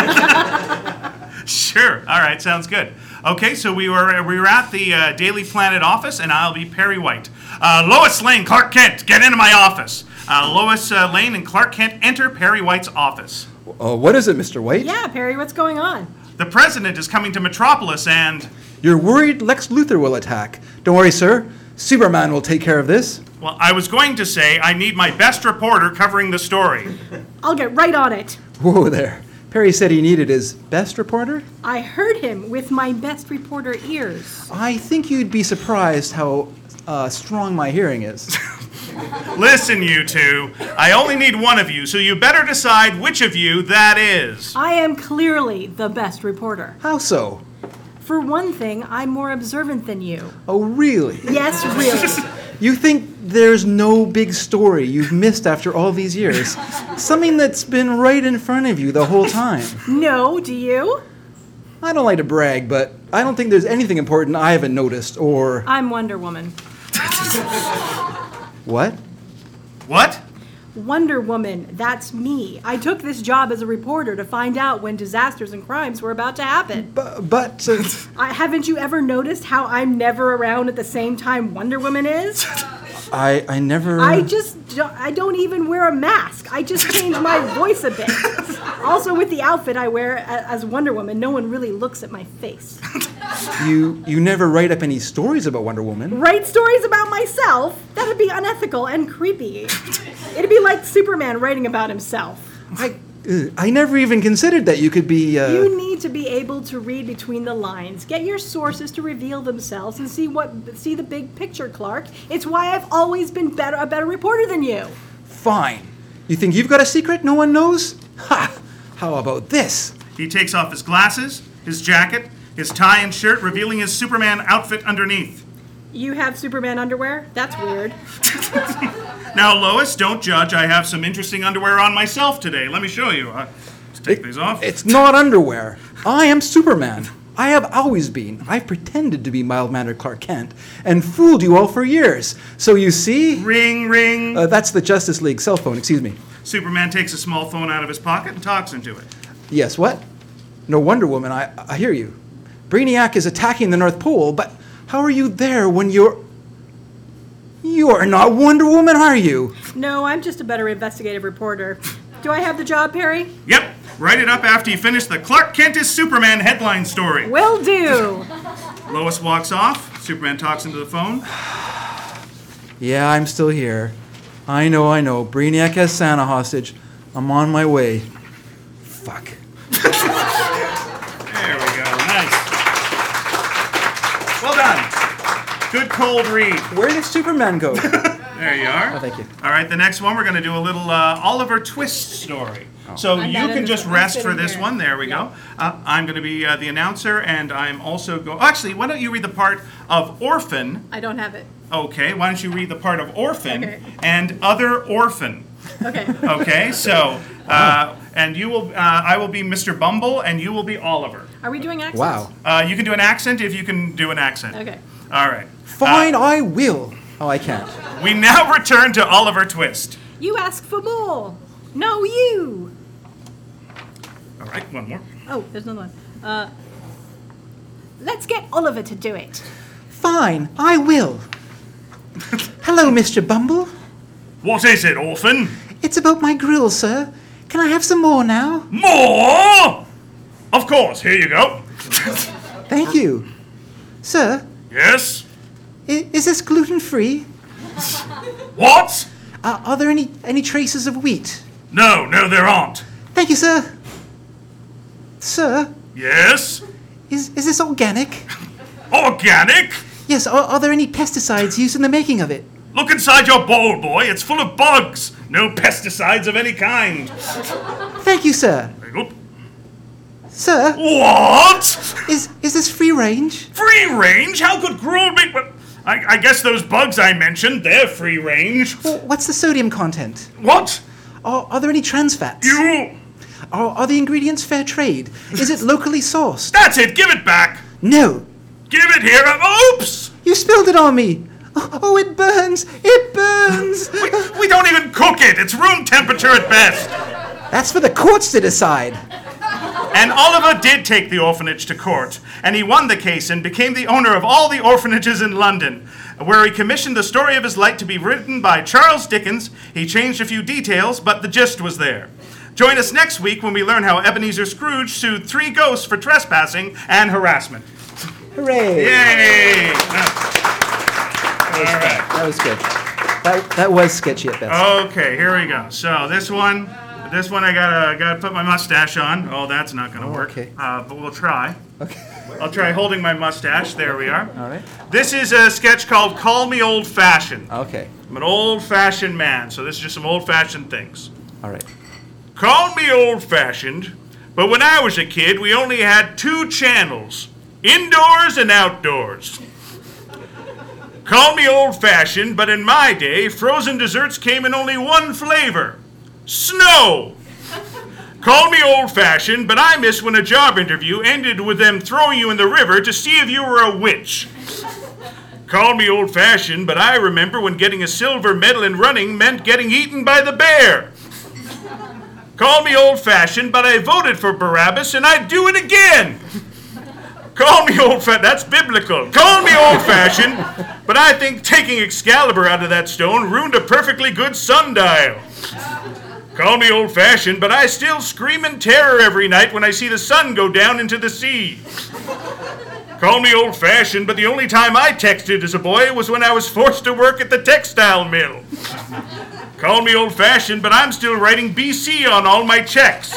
Speaker 1: Sure. All right. Sounds good. Okay. So we were at the Daily Planet office, and I'll be Perry White. Lois Lane, Clark Kent, get into my office. Lois Lane and Clark Kent enter Perry White's office.
Speaker 2: What is it, Mr. White?
Speaker 4: Yeah, Perry, what's going on?
Speaker 1: The president is coming to Metropolis, and
Speaker 2: You're worried Lex Luthor will attack. Don't worry, sir. Superman will take care of this.
Speaker 1: well, I was going to say I need my best reporter covering the story.
Speaker 4: I'll get right on it.
Speaker 2: Whoa there. Perry said he needed his best reporter?
Speaker 4: I heard him with my best reporter ears.
Speaker 2: I think you'd be surprised how strong my hearing is.
Speaker 1: Listen, you two. I only need one of you, so you better decide which of you that is.
Speaker 4: I am clearly the best reporter.
Speaker 2: How so?
Speaker 4: For one thing, I'm more observant than you.
Speaker 2: Oh, really?
Speaker 4: Yes, really.
Speaker 2: You think there's no big story you've missed after all these years? Something that's been right in front of you the whole time.
Speaker 4: No, do you?
Speaker 2: I don't like to brag, but I don't think there's anything important I haven't noticed or...
Speaker 4: I'm Wonder Woman.
Speaker 2: What?
Speaker 1: What?
Speaker 4: Wonder Woman, that's me. I took this job as a reporter to find out when disasters and crimes were about to happen.
Speaker 2: But
Speaker 4: Haven't you ever noticed how I'm never around at the same time Wonder Woman is?
Speaker 2: I never...
Speaker 4: I don't even wear a mask. I just change my voice a bit. Also, with the outfit I wear as Wonder Woman, no one really looks at my face.
Speaker 2: You never write up any stories about Wonder Woman.
Speaker 4: Write stories about myself? That'd be unethical and creepy. It'd be like Superman writing about himself.
Speaker 2: I never even considered that you could be...
Speaker 4: You need to be able to read between the lines, get your sources to reveal themselves, and see the big picture, Clark. It's why I've always been a better reporter than you.
Speaker 2: Fine. You think you've got a secret no one knows? Ha! How about this?
Speaker 1: He takes off his glasses, his jacket, his tie and shirt, revealing his Superman outfit underneath.
Speaker 4: You have Superman underwear? That's weird.
Speaker 1: Now, Lois, don't judge. I have some interesting underwear on myself today. Let me show you. Let's take these off.
Speaker 2: It's not underwear. I am Superman. I have always been. I've pretended to be mild-mannered Clark Kent and fooled you all for years. So you see...
Speaker 1: Ring, ring.
Speaker 2: That's the Justice League cell phone, excuse me.
Speaker 1: Superman takes a small phone out of his pocket and talks into it.
Speaker 2: Yes, what? No, Wonder Woman, I hear you. Brainiac is attacking the North Pole, but how are you there when you're... You are not Wonder Woman, are you?
Speaker 4: No, I'm just a better investigative reporter. Do I have the job, Perry?
Speaker 1: Yep. Write it up after you finish the Clark Kent is Superman headline story.
Speaker 4: Will do.
Speaker 1: Lois walks off. Superman talks into the phone.
Speaker 2: Yeah, I'm still here. I know. Brainiac has Santa hostage. I'm on my way. Fuck.
Speaker 1: There we go. Nice. Well done. Good cold read.
Speaker 2: Where did Superman go?
Speaker 1: There you are.
Speaker 2: Oh, thank you.
Speaker 1: All right, the next one, we're going to do a little Oliver Twist story. So
Speaker 4: I'm
Speaker 1: you
Speaker 4: not
Speaker 1: can
Speaker 4: in
Speaker 1: just
Speaker 4: this one.
Speaker 1: rest
Speaker 4: I'm
Speaker 1: for
Speaker 4: sitting
Speaker 1: this
Speaker 4: here.
Speaker 1: one. There we go. I'm going to be the announcer, and I'm also going... Actually, why don't you read the part of orphan?
Speaker 4: I don't have it.
Speaker 1: Okay, why don't you read the part of orphan
Speaker 4: Okay.
Speaker 1: and other orphan?
Speaker 4: Okay.
Speaker 1: Okay, so... and you will... I will be Mr. Bumble, and you will be Oliver.
Speaker 4: Are we doing accents?
Speaker 2: Wow.
Speaker 1: You can do an accent if you can do an accent.
Speaker 4: Okay.
Speaker 1: All right.
Speaker 2: Fine, I will. Oh, I can't.
Speaker 1: We now return to Oliver Twist.
Speaker 4: You ask for more. No, you.
Speaker 1: All right, one more.
Speaker 4: Oh, there's another one. Let's get Oliver to do it.
Speaker 2: Fine, I will. Hello, Mr. Bumble.
Speaker 1: What is it, orphan?
Speaker 2: It's about my grill, sir. Can I have some more now?
Speaker 1: More? Of course, here you go.
Speaker 2: Thank you. Sir,
Speaker 1: Yes?
Speaker 2: is this gluten-free?
Speaker 1: What?
Speaker 2: Are there any traces of wheat?
Speaker 1: No, there aren't.
Speaker 2: Thank you, sir. Sir,
Speaker 1: Yes?
Speaker 2: is this organic?
Speaker 1: Organic?
Speaker 2: Yes, are there any pesticides used in the making of it?
Speaker 1: Look inside your bowl, boy. It's full of bugs. No pesticides of any kind.
Speaker 2: Thank you, sir.
Speaker 1: Very good.
Speaker 2: Sir,
Speaker 1: What?
Speaker 2: is this free range?
Speaker 1: Free range? How could gruel be? Well, I guess those bugs I mentioned, they're free range.
Speaker 2: Well, what's the sodium content?
Speaker 1: What?
Speaker 2: Are there any trans fats?
Speaker 1: You...
Speaker 2: Are the ingredients fair trade? Is it locally sourced?
Speaker 1: That's it, give it back.
Speaker 2: No.
Speaker 1: Give it here. Oops!
Speaker 2: You spilled it on me. Oh, it burns. It burns.
Speaker 1: We don't even cook it. It's room temperature at best.
Speaker 2: That's for the courts to decide.
Speaker 1: And Oliver did take the orphanage to court, and he won the case and became the owner of all the orphanages in London, where he commissioned the story of his life to be written by Charles Dickens. He changed a few details, but the gist was there. Join us next week when we learn how Ebenezer Scrooge sued 3 ghosts for trespassing and harassment.
Speaker 2: Hooray.
Speaker 1: Yay!
Speaker 2: That was good. That was sketchy at best.
Speaker 1: Okay, here we go. So this one I gotta put my mustache on. Oh, that's not gonna work.
Speaker 2: Okay.
Speaker 1: But we'll try.
Speaker 2: Okay.
Speaker 1: I'll try holding my mustache. There we are.
Speaker 2: All right.
Speaker 1: This is a sketch called Call Me Old Fashioned.
Speaker 2: Okay.
Speaker 1: I'm an old-fashioned man, so this is just some old-fashioned things.
Speaker 2: All right.
Speaker 1: Call me old-fashioned, but when I was a kid, we only had 2 channels, indoors and outdoors. Call me old-fashioned, but in my day, frozen desserts came in only 1 flavor, snow. Call me old-fashioned, but I miss when a job interview ended with them throwing you in the river to see if you were a witch. Call me old-fashioned, but I remember when getting a silver medal in running meant getting eaten by the bear. Call me old-fashioned, but I voted for Barabbas and I'd do it again. Call me old-fashioned, that's biblical. Call me old-fashioned, but I think taking Excalibur out of that stone ruined a perfectly good sundial. Call me old-fashioned, but I still scream in terror every night when I see the sun go down into the sea. Call me old-fashioned, but the only time I texted as a boy was when I was forced to work at the textile mill. Call me old-fashioned, but I'm still writing BC on all my checks.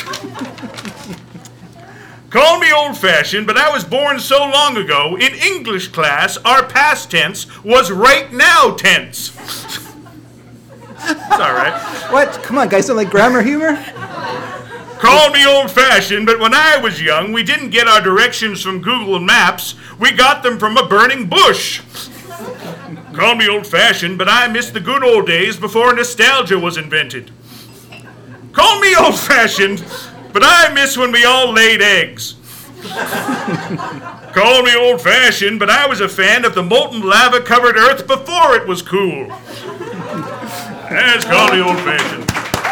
Speaker 1: Call me old-fashioned, but I was born so long ago, in English class, our past tense was right now tense. It's all right.
Speaker 2: What? Come on, guys, don't like grammar humor?
Speaker 1: Call me old-fashioned, but when I was young, we didn't get our directions from Google Maps. We got them from a burning bush. Call me old-fashioned, but I miss the good old days before nostalgia was invented. Call me old-fashioned, but I miss when we all laid eggs. Call me old-fashioned, but I was a fan of the molten lava-covered earth before it was cool. Yes, call me old-fashioned.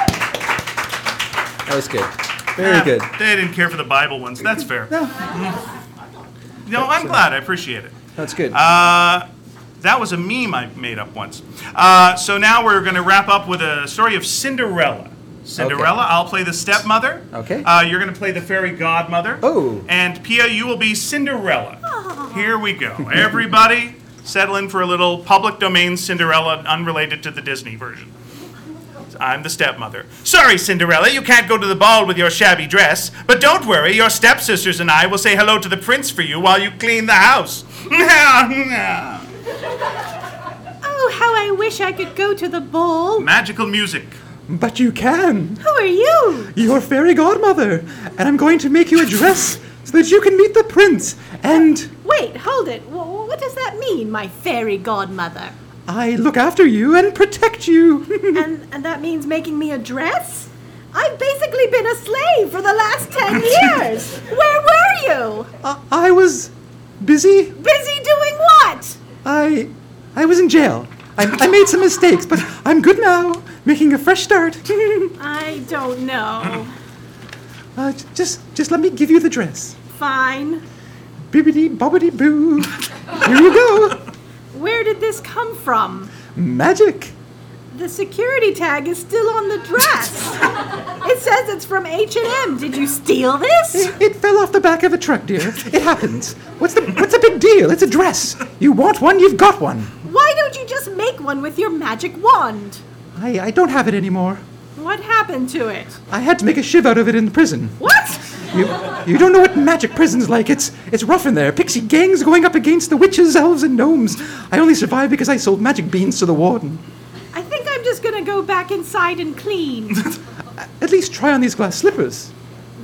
Speaker 2: That was good. Very good.
Speaker 1: They didn't care for the Bible ones. That's fair.
Speaker 2: No,
Speaker 1: No, I'm glad. I appreciate it.
Speaker 2: that's good.
Speaker 1: That was a meme I made up once. So now we're going to wrap up with a story of Cinderella. Cinderella,
Speaker 2: Okay.
Speaker 1: I'll play the stepmother.
Speaker 2: Okay.
Speaker 1: You're going to play the fairy godmother.
Speaker 2: Oh.
Speaker 1: And Pia, you will be Cinderella. Here we go. Everybody, settle in for a little public domain Cinderella unrelated to the Disney version. I'm the stepmother. Sorry, Cinderella, you can't go to the ball with your shabby dress. But don't worry, your stepsisters and I will say hello to the prince for you while you clean the house.
Speaker 4: Oh, how I wish I could go to the ball.
Speaker 1: Magical music.
Speaker 2: But you can.
Speaker 4: Who are you?
Speaker 2: You're fairy godmother, and I'm going to make you a dress so that you can meet the prince. And
Speaker 4: Wait, hold it. What does that mean, my fairy godmother?
Speaker 2: I look after you and protect you.
Speaker 4: And that means making me a dress? I've basically been a slave for the last 10 years. Where were you?
Speaker 2: I was busy.
Speaker 4: Busy doing what?
Speaker 2: I was in jail. I made some mistakes, but I'm good now, making a fresh start.
Speaker 4: I don't know.
Speaker 2: Just let me give you the dress.
Speaker 4: Fine.
Speaker 2: Bibbidi bobbidi boo. Here you go.
Speaker 4: Where did this come from?
Speaker 2: Magic.
Speaker 4: The security tag is still on the dress. It says it's from H&M. Did you steal this?
Speaker 2: It fell off the back of a truck, dear. It happens. What's the big deal? It's a dress. You want one, you've got one.
Speaker 4: Why don't you just make one with your magic wand?
Speaker 2: I don't have it anymore.
Speaker 4: What happened to it?
Speaker 2: I had to make a shiv out of it in the prison.
Speaker 4: What?
Speaker 2: You don't know what magic prison's like. It's rough in there. Pixie gangs going up against the witches, elves, and gnomes. I only survived because I sold magic beans to the warden.
Speaker 4: I think I'm just gonna go back inside and clean.
Speaker 2: At least try on these glass slippers.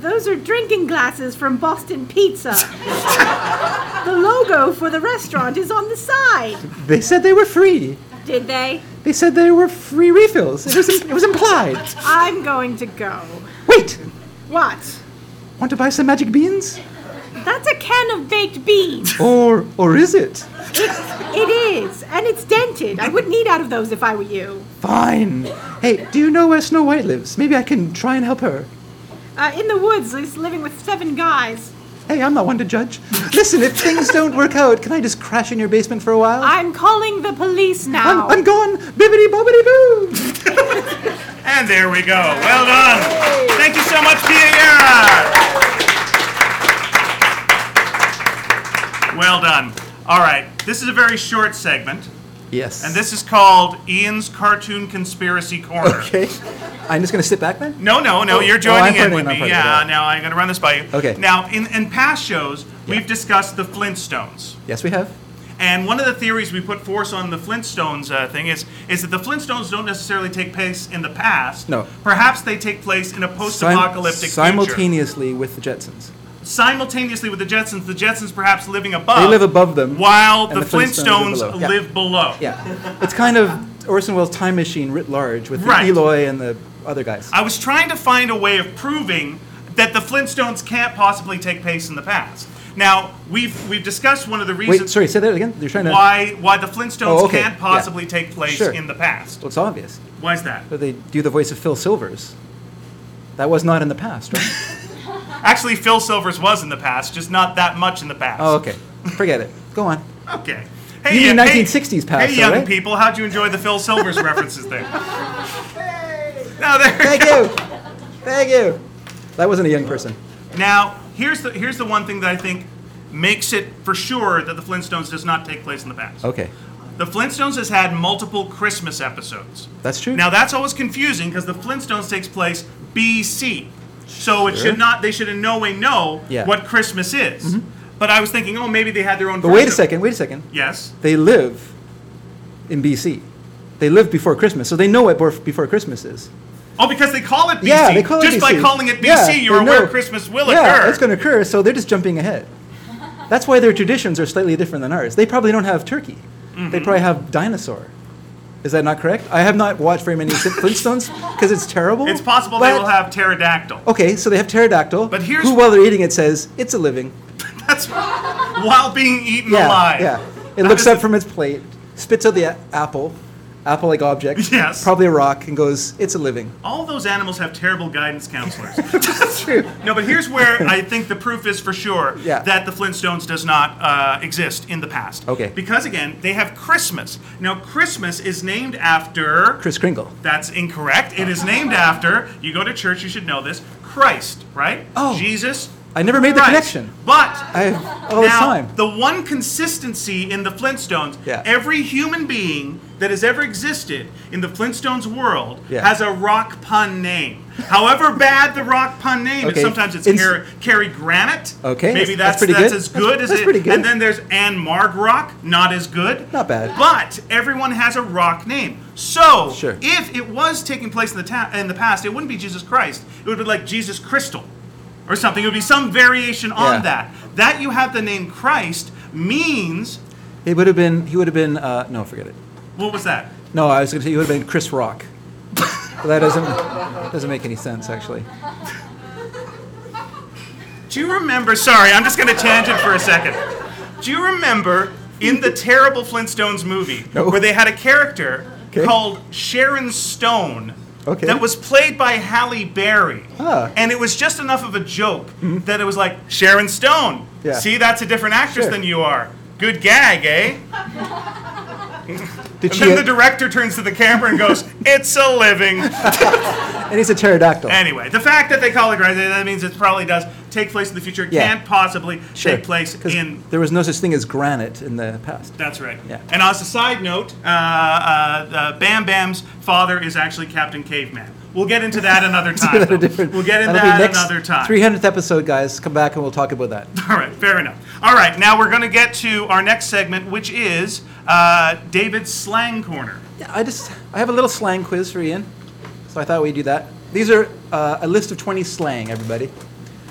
Speaker 4: Those are drinking glasses from Boston Pizza. The logo for the restaurant is on the side.
Speaker 2: They said they were free.
Speaker 4: Did they?
Speaker 2: They said they were free refills. It was implied.
Speaker 4: I'm going to go.
Speaker 2: Wait,
Speaker 4: What?
Speaker 2: want to buy some magic beans?
Speaker 4: That's a can of baked beans.
Speaker 2: Or is it?
Speaker 4: It is, and it's dented. I wouldn't eat out of those if I were you.
Speaker 2: Fine. Hey, do you know where Snow White lives? Maybe I can try and help her.
Speaker 4: In the woods, he's living with 7 guys.
Speaker 2: Hey, I'm not one to judge. Listen, if things don't work out, can I just crash in your basement for a while?
Speaker 4: I'm calling the police now.
Speaker 2: I'm gone. Bibbidi bobbidi boo.
Speaker 1: And there we go. Well done. Thank you so much, Pierre. Well done. All right. This is a very short segment,
Speaker 2: Yes.
Speaker 1: and this is called Ian's Cartoon Conspiracy Corner.
Speaker 2: Okay. I'm just going to sit back then?
Speaker 1: No, you're
Speaker 2: I'm
Speaker 1: joining in
Speaker 2: part of
Speaker 1: with
Speaker 2: it, I'm
Speaker 1: me.
Speaker 2: part of it,
Speaker 1: Yeah,
Speaker 2: yeah.
Speaker 1: now I'm going to run this by you.
Speaker 2: Okay.
Speaker 1: Now, in past shows, we've discussed the Flintstones.
Speaker 2: Yes, we have.
Speaker 1: And one of the theories we put forth on the Flintstones thing is that the Flintstones don't necessarily take place in the past.
Speaker 2: No.
Speaker 1: Perhaps they take place in a post-apocalyptic future.
Speaker 2: Simultaneously with the Jetsons.
Speaker 1: Simultaneously with the Jetsons perhaps living above.
Speaker 2: They live above them,
Speaker 1: While
Speaker 2: and
Speaker 1: the
Speaker 2: the Flintstones
Speaker 1: Flintstones
Speaker 2: live
Speaker 1: live below.
Speaker 2: Yeah. It's kind of Orson Welles' Time Machine writ large with
Speaker 1: Right.
Speaker 2: Eloy and the other guys.
Speaker 1: I was trying to find a way of proving that the Flintstones can't possibly take place in the past. Now, we've discussed one of the reasons
Speaker 2: Wait, sorry, say that again? You're trying to...
Speaker 1: why the Flintstones
Speaker 2: Oh, okay.
Speaker 1: can't possibly
Speaker 2: Yeah.
Speaker 1: take place
Speaker 2: Sure.
Speaker 1: in the past.
Speaker 2: Well, it's obvious.
Speaker 1: Why is that?
Speaker 2: But they do the voice of Phil Silvers. That was not in the past, right?
Speaker 1: Actually, Phil Silvers was in the past, just not that much in the past.
Speaker 2: Oh, okay. Forget it. Go on.
Speaker 1: Okay.
Speaker 2: You mean
Speaker 1: uh,
Speaker 2: 1960s past,
Speaker 1: Hey,
Speaker 2: though,
Speaker 1: young
Speaker 2: right?
Speaker 1: people, how'd you enjoy the Phil Silvers references there? Now, there
Speaker 2: Thank
Speaker 1: you go.
Speaker 2: you. Thank you. That wasn't a young person.
Speaker 1: Now, here's the one thing that I think makes it for sure that the Flintstones does not take place in the past.
Speaker 2: Okay.
Speaker 1: The Flintstones has had multiple Christmas episodes.
Speaker 2: That's true.
Speaker 1: Now that's always confusing because the Flintstones takes place BC. So it
Speaker 2: Sure.
Speaker 1: should not they should in no way know
Speaker 2: Yeah.
Speaker 1: what Christmas is. But I was thinking, oh, maybe they had their own
Speaker 2: But
Speaker 1: version.
Speaker 2: wait a second.
Speaker 1: Yes.
Speaker 2: They live in BC. They live before Christmas, so they know what before Christmas is.
Speaker 1: Oh, because they call it BC.
Speaker 2: Yeah, they call it
Speaker 1: Just
Speaker 2: BC.
Speaker 1: by calling it BC,
Speaker 2: Yeah,
Speaker 1: you're
Speaker 2: they
Speaker 1: aware
Speaker 2: know.
Speaker 1: Christmas will
Speaker 2: Yeah,
Speaker 1: occur.
Speaker 2: it's going to occur, so they're just jumping ahead. That's why their traditions are slightly different than ours. They probably don't have turkey.
Speaker 1: Mm-hmm.
Speaker 2: They probably have dinosaur. Is that not correct? I have not watched very many Flintstones because it's terrible.
Speaker 1: It's possible
Speaker 2: but-
Speaker 1: they will have pterodactyl.
Speaker 2: Okay, so they have pterodactyl.
Speaker 1: But here's-
Speaker 2: who, while they're eating it, says it's a living.
Speaker 1: That's while being eaten
Speaker 2: Yeah,
Speaker 1: alive.
Speaker 2: yeah. It
Speaker 1: That
Speaker 2: looks
Speaker 1: is
Speaker 2: up
Speaker 1: a-
Speaker 2: from its plate, spits out the apple-like object.
Speaker 1: Yes.
Speaker 2: Probably a rock, and goes, "It's a living."
Speaker 1: All those animals have terrible guidance counselors.
Speaker 2: That's true.
Speaker 1: No, but here's where I think the proof is for sure
Speaker 2: Yeah.
Speaker 1: that the Flintstones does not exist in the past.
Speaker 2: Okay.
Speaker 1: Because again, they have Christmas. Now, Christmas is named after.
Speaker 2: Kris Kringle.
Speaker 1: That's incorrect. It is named after. You go to church, you should know this. Christ, right?
Speaker 2: Oh.
Speaker 1: Jesus.
Speaker 2: I never made the
Speaker 1: Christ.
Speaker 2: connection.
Speaker 1: But
Speaker 2: All this
Speaker 1: now,
Speaker 2: time.
Speaker 1: the one consistency in the Flintstones,
Speaker 2: Yeah.
Speaker 1: every human being that has ever existed in the Flintstones world
Speaker 2: Yeah.
Speaker 1: has a rock pun name. However bad the rock pun name
Speaker 2: Okay.
Speaker 1: is, sometimes it's Cary Granite.
Speaker 2: Okay,
Speaker 1: Maybe
Speaker 2: that's
Speaker 1: that's
Speaker 2: pretty good.
Speaker 1: as good as
Speaker 2: That's
Speaker 1: it.
Speaker 2: pretty good.
Speaker 1: And then there's Anne Margrock, not as good.
Speaker 2: Not bad.
Speaker 1: But everyone has a rock name. So
Speaker 2: Sure.
Speaker 1: if it was taking place in the past, it wouldn't be Jesus Christ. It would be like Jesus Crystal or something. It would be some variation
Speaker 2: Yeah.
Speaker 1: on that. That you have the name Christ means,
Speaker 2: He would have been. No, forget it.
Speaker 1: what was that?
Speaker 2: No, I was going to say he would have been Chris Rock. But that doesn't make any sense, actually.
Speaker 1: Do you remember, sorry, I'm just going to tangent for a second. Do you remember in the terrible Flintstones movie
Speaker 2: No.
Speaker 1: where they had a character
Speaker 2: Okay.
Speaker 1: called Sharon Stone
Speaker 2: Okay.
Speaker 1: that was played by Halle Berry?
Speaker 2: Ah.
Speaker 1: And it was just enough of a joke that it was like, Sharon Stone.
Speaker 2: Yeah.
Speaker 1: See, that's a different actress
Speaker 2: Sure.
Speaker 1: than you are. Good gag, eh?
Speaker 2: Did
Speaker 1: And
Speaker 2: she?
Speaker 1: then the director turns to the camera and goes, it's a living.
Speaker 2: And he's a pterodactyl.
Speaker 1: Anyway, the fact that they call it Christ, that means it probably does take place in the future. It
Speaker 2: Yeah.
Speaker 1: can't possibly
Speaker 2: Sure.
Speaker 1: take place
Speaker 2: 'Cause
Speaker 1: in.
Speaker 2: there was no such thing as granite in the past.
Speaker 1: That's right.
Speaker 2: Yeah.
Speaker 1: And as a side note, Bam Bam's father is actually Captain Caveman. We'll get into that another time.
Speaker 2: That'll
Speaker 1: though.
Speaker 2: be different.
Speaker 1: We'll get into
Speaker 2: That'll be
Speaker 1: that
Speaker 2: next
Speaker 1: another time.
Speaker 2: 300th episode, guys. Come back and we'll talk about that.
Speaker 1: All right, fair enough. All right, now we're going to get to our next segment, which is David's Slang Corner.
Speaker 2: Yeah, I have a little slang quiz for Ian, so I thought we'd do that. These are a list of 20 slang, everybody.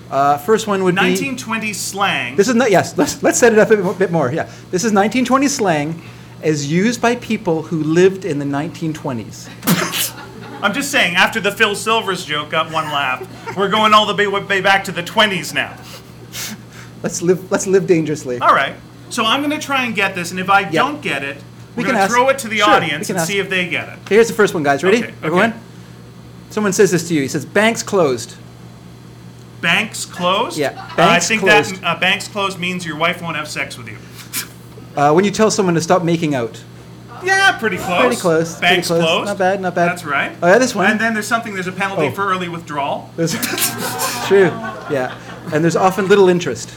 Speaker 2: First one would be
Speaker 1: 1920s slang.
Speaker 2: this is not yes. Let's set it up a bit more. Yeah, this is 1920s slang as used by people who lived in the 1920s.
Speaker 1: I'm just saying, after the Phil Silvers joke got one laugh, we're going all the way back to the 20s now.
Speaker 2: Let's live dangerously.
Speaker 1: All right. So I'm going to try and get this, and if I don't get it,
Speaker 2: We
Speaker 1: we're
Speaker 2: can
Speaker 1: going to
Speaker 2: ask.
Speaker 1: throw it to the
Speaker 2: Sure, we
Speaker 1: audience
Speaker 2: can
Speaker 1: and
Speaker 2: ask.
Speaker 1: see if they get it.
Speaker 2: Okay, here's the first one, guys. Ready?
Speaker 1: Okay, okay.
Speaker 2: Everyone? Someone says this to you. He says, "Banks closed."
Speaker 1: Banks closed?
Speaker 2: Yeah,
Speaker 1: I
Speaker 2: banks
Speaker 1: think
Speaker 2: closed.
Speaker 1: that banks closed means your wife won't have sex with you.
Speaker 2: When you tell someone to stop making out.
Speaker 1: Yeah, pretty close.
Speaker 2: Pretty close.
Speaker 1: Banks
Speaker 2: pretty close.
Speaker 1: closed.
Speaker 2: Not bad. Not bad.
Speaker 1: That's right.
Speaker 2: Oh yeah, this one.
Speaker 1: And then there's a penalty
Speaker 2: Oh.
Speaker 1: for early withdrawal.
Speaker 2: There's- True. Yeah. And there's often little interest.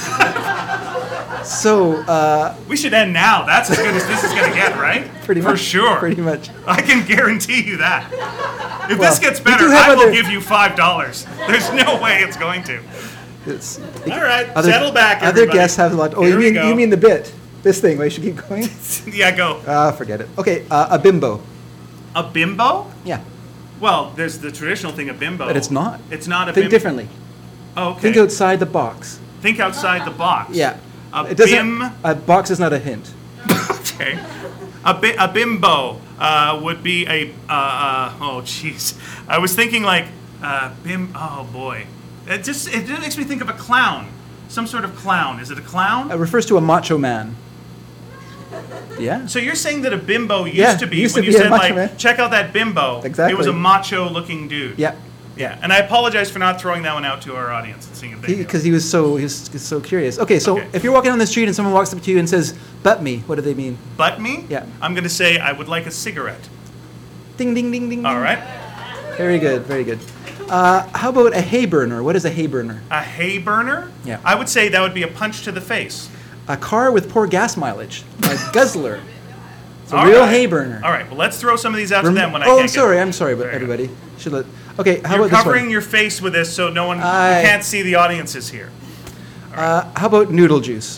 Speaker 2: So,
Speaker 1: We should end now. That's as good as this is going to get, right?
Speaker 2: pretty
Speaker 1: For
Speaker 2: much.
Speaker 1: sure.
Speaker 2: Pretty much.
Speaker 1: I can guarantee you that. If
Speaker 2: Well,
Speaker 1: this gets
Speaker 2: we
Speaker 1: better,
Speaker 2: do have
Speaker 1: I will
Speaker 2: other-
Speaker 1: give you $5. There's no way it's going to.
Speaker 2: It's,
Speaker 1: All right,
Speaker 2: other,
Speaker 1: settle back,
Speaker 2: Other
Speaker 1: everybody.
Speaker 2: guests have a lot. Oh,
Speaker 1: Here we go.
Speaker 2: you mean the bit? This thing. We should keep going.
Speaker 1: Yeah, go.
Speaker 2: Forget it. Okay, a bimbo.
Speaker 1: A bimbo?
Speaker 2: Yeah,
Speaker 1: Well, there's the traditional thing, a bimbo.
Speaker 2: but it's not.
Speaker 1: It's not a
Speaker 2: Think
Speaker 1: bimbo.
Speaker 2: differently.
Speaker 1: Oh, okay.
Speaker 2: Think outside the box.
Speaker 1: Think outside the box.
Speaker 2: Yeah.
Speaker 1: A
Speaker 2: It doesn't.
Speaker 1: bim.
Speaker 2: A box is not a hint.
Speaker 1: Okay. A bimbo would be a. Oh, jeez. I was thinking like Oh boy. It just makes me think of a clown. Some sort of clown. Is it a clown?
Speaker 2: It refers to a macho man. Yeah.
Speaker 1: So you're saying that a bimbo used
Speaker 2: Yeah,
Speaker 1: to be
Speaker 2: used
Speaker 1: when
Speaker 2: to
Speaker 1: you
Speaker 2: be a
Speaker 1: said
Speaker 2: macho
Speaker 1: like,
Speaker 2: man.
Speaker 1: check out that bimbo.
Speaker 2: Exactly.
Speaker 1: It was a macho-looking dude.
Speaker 2: Yeah.
Speaker 1: Yeah. And I apologize for not throwing that one out to our audience and seeing if they knew.
Speaker 2: Because he was so curious. Okay, so
Speaker 1: Okay.
Speaker 2: if you're walking down the street and someone walks up to you and says, "Butt me," what do they mean?
Speaker 1: Butt me?
Speaker 2: Yeah.
Speaker 1: I'm going to say I would like a cigarette.
Speaker 2: Ding, ding, ding, ding.
Speaker 1: All
Speaker 2: ding.
Speaker 1: right.
Speaker 2: Very good, very good. How about a hay burner? What is a hay burner?
Speaker 1: A hay burner?
Speaker 2: Yeah.
Speaker 1: I would say that would be a punch to the face.
Speaker 2: A car with poor gas mileage. A guzzler. It's a
Speaker 1: All
Speaker 2: real
Speaker 1: right.
Speaker 2: hay burner.
Speaker 1: All right. Well, let's throw some of these out to them when I
Speaker 2: Oh,
Speaker 1: can't
Speaker 2: I'm sorry, but
Speaker 1: There you go.
Speaker 2: everybody should let. Okay, how
Speaker 1: You're
Speaker 2: about this
Speaker 1: covering
Speaker 2: one?
Speaker 1: your face with this so no one you
Speaker 2: I-
Speaker 1: can't see the audiences here.
Speaker 2: How about noodle juice?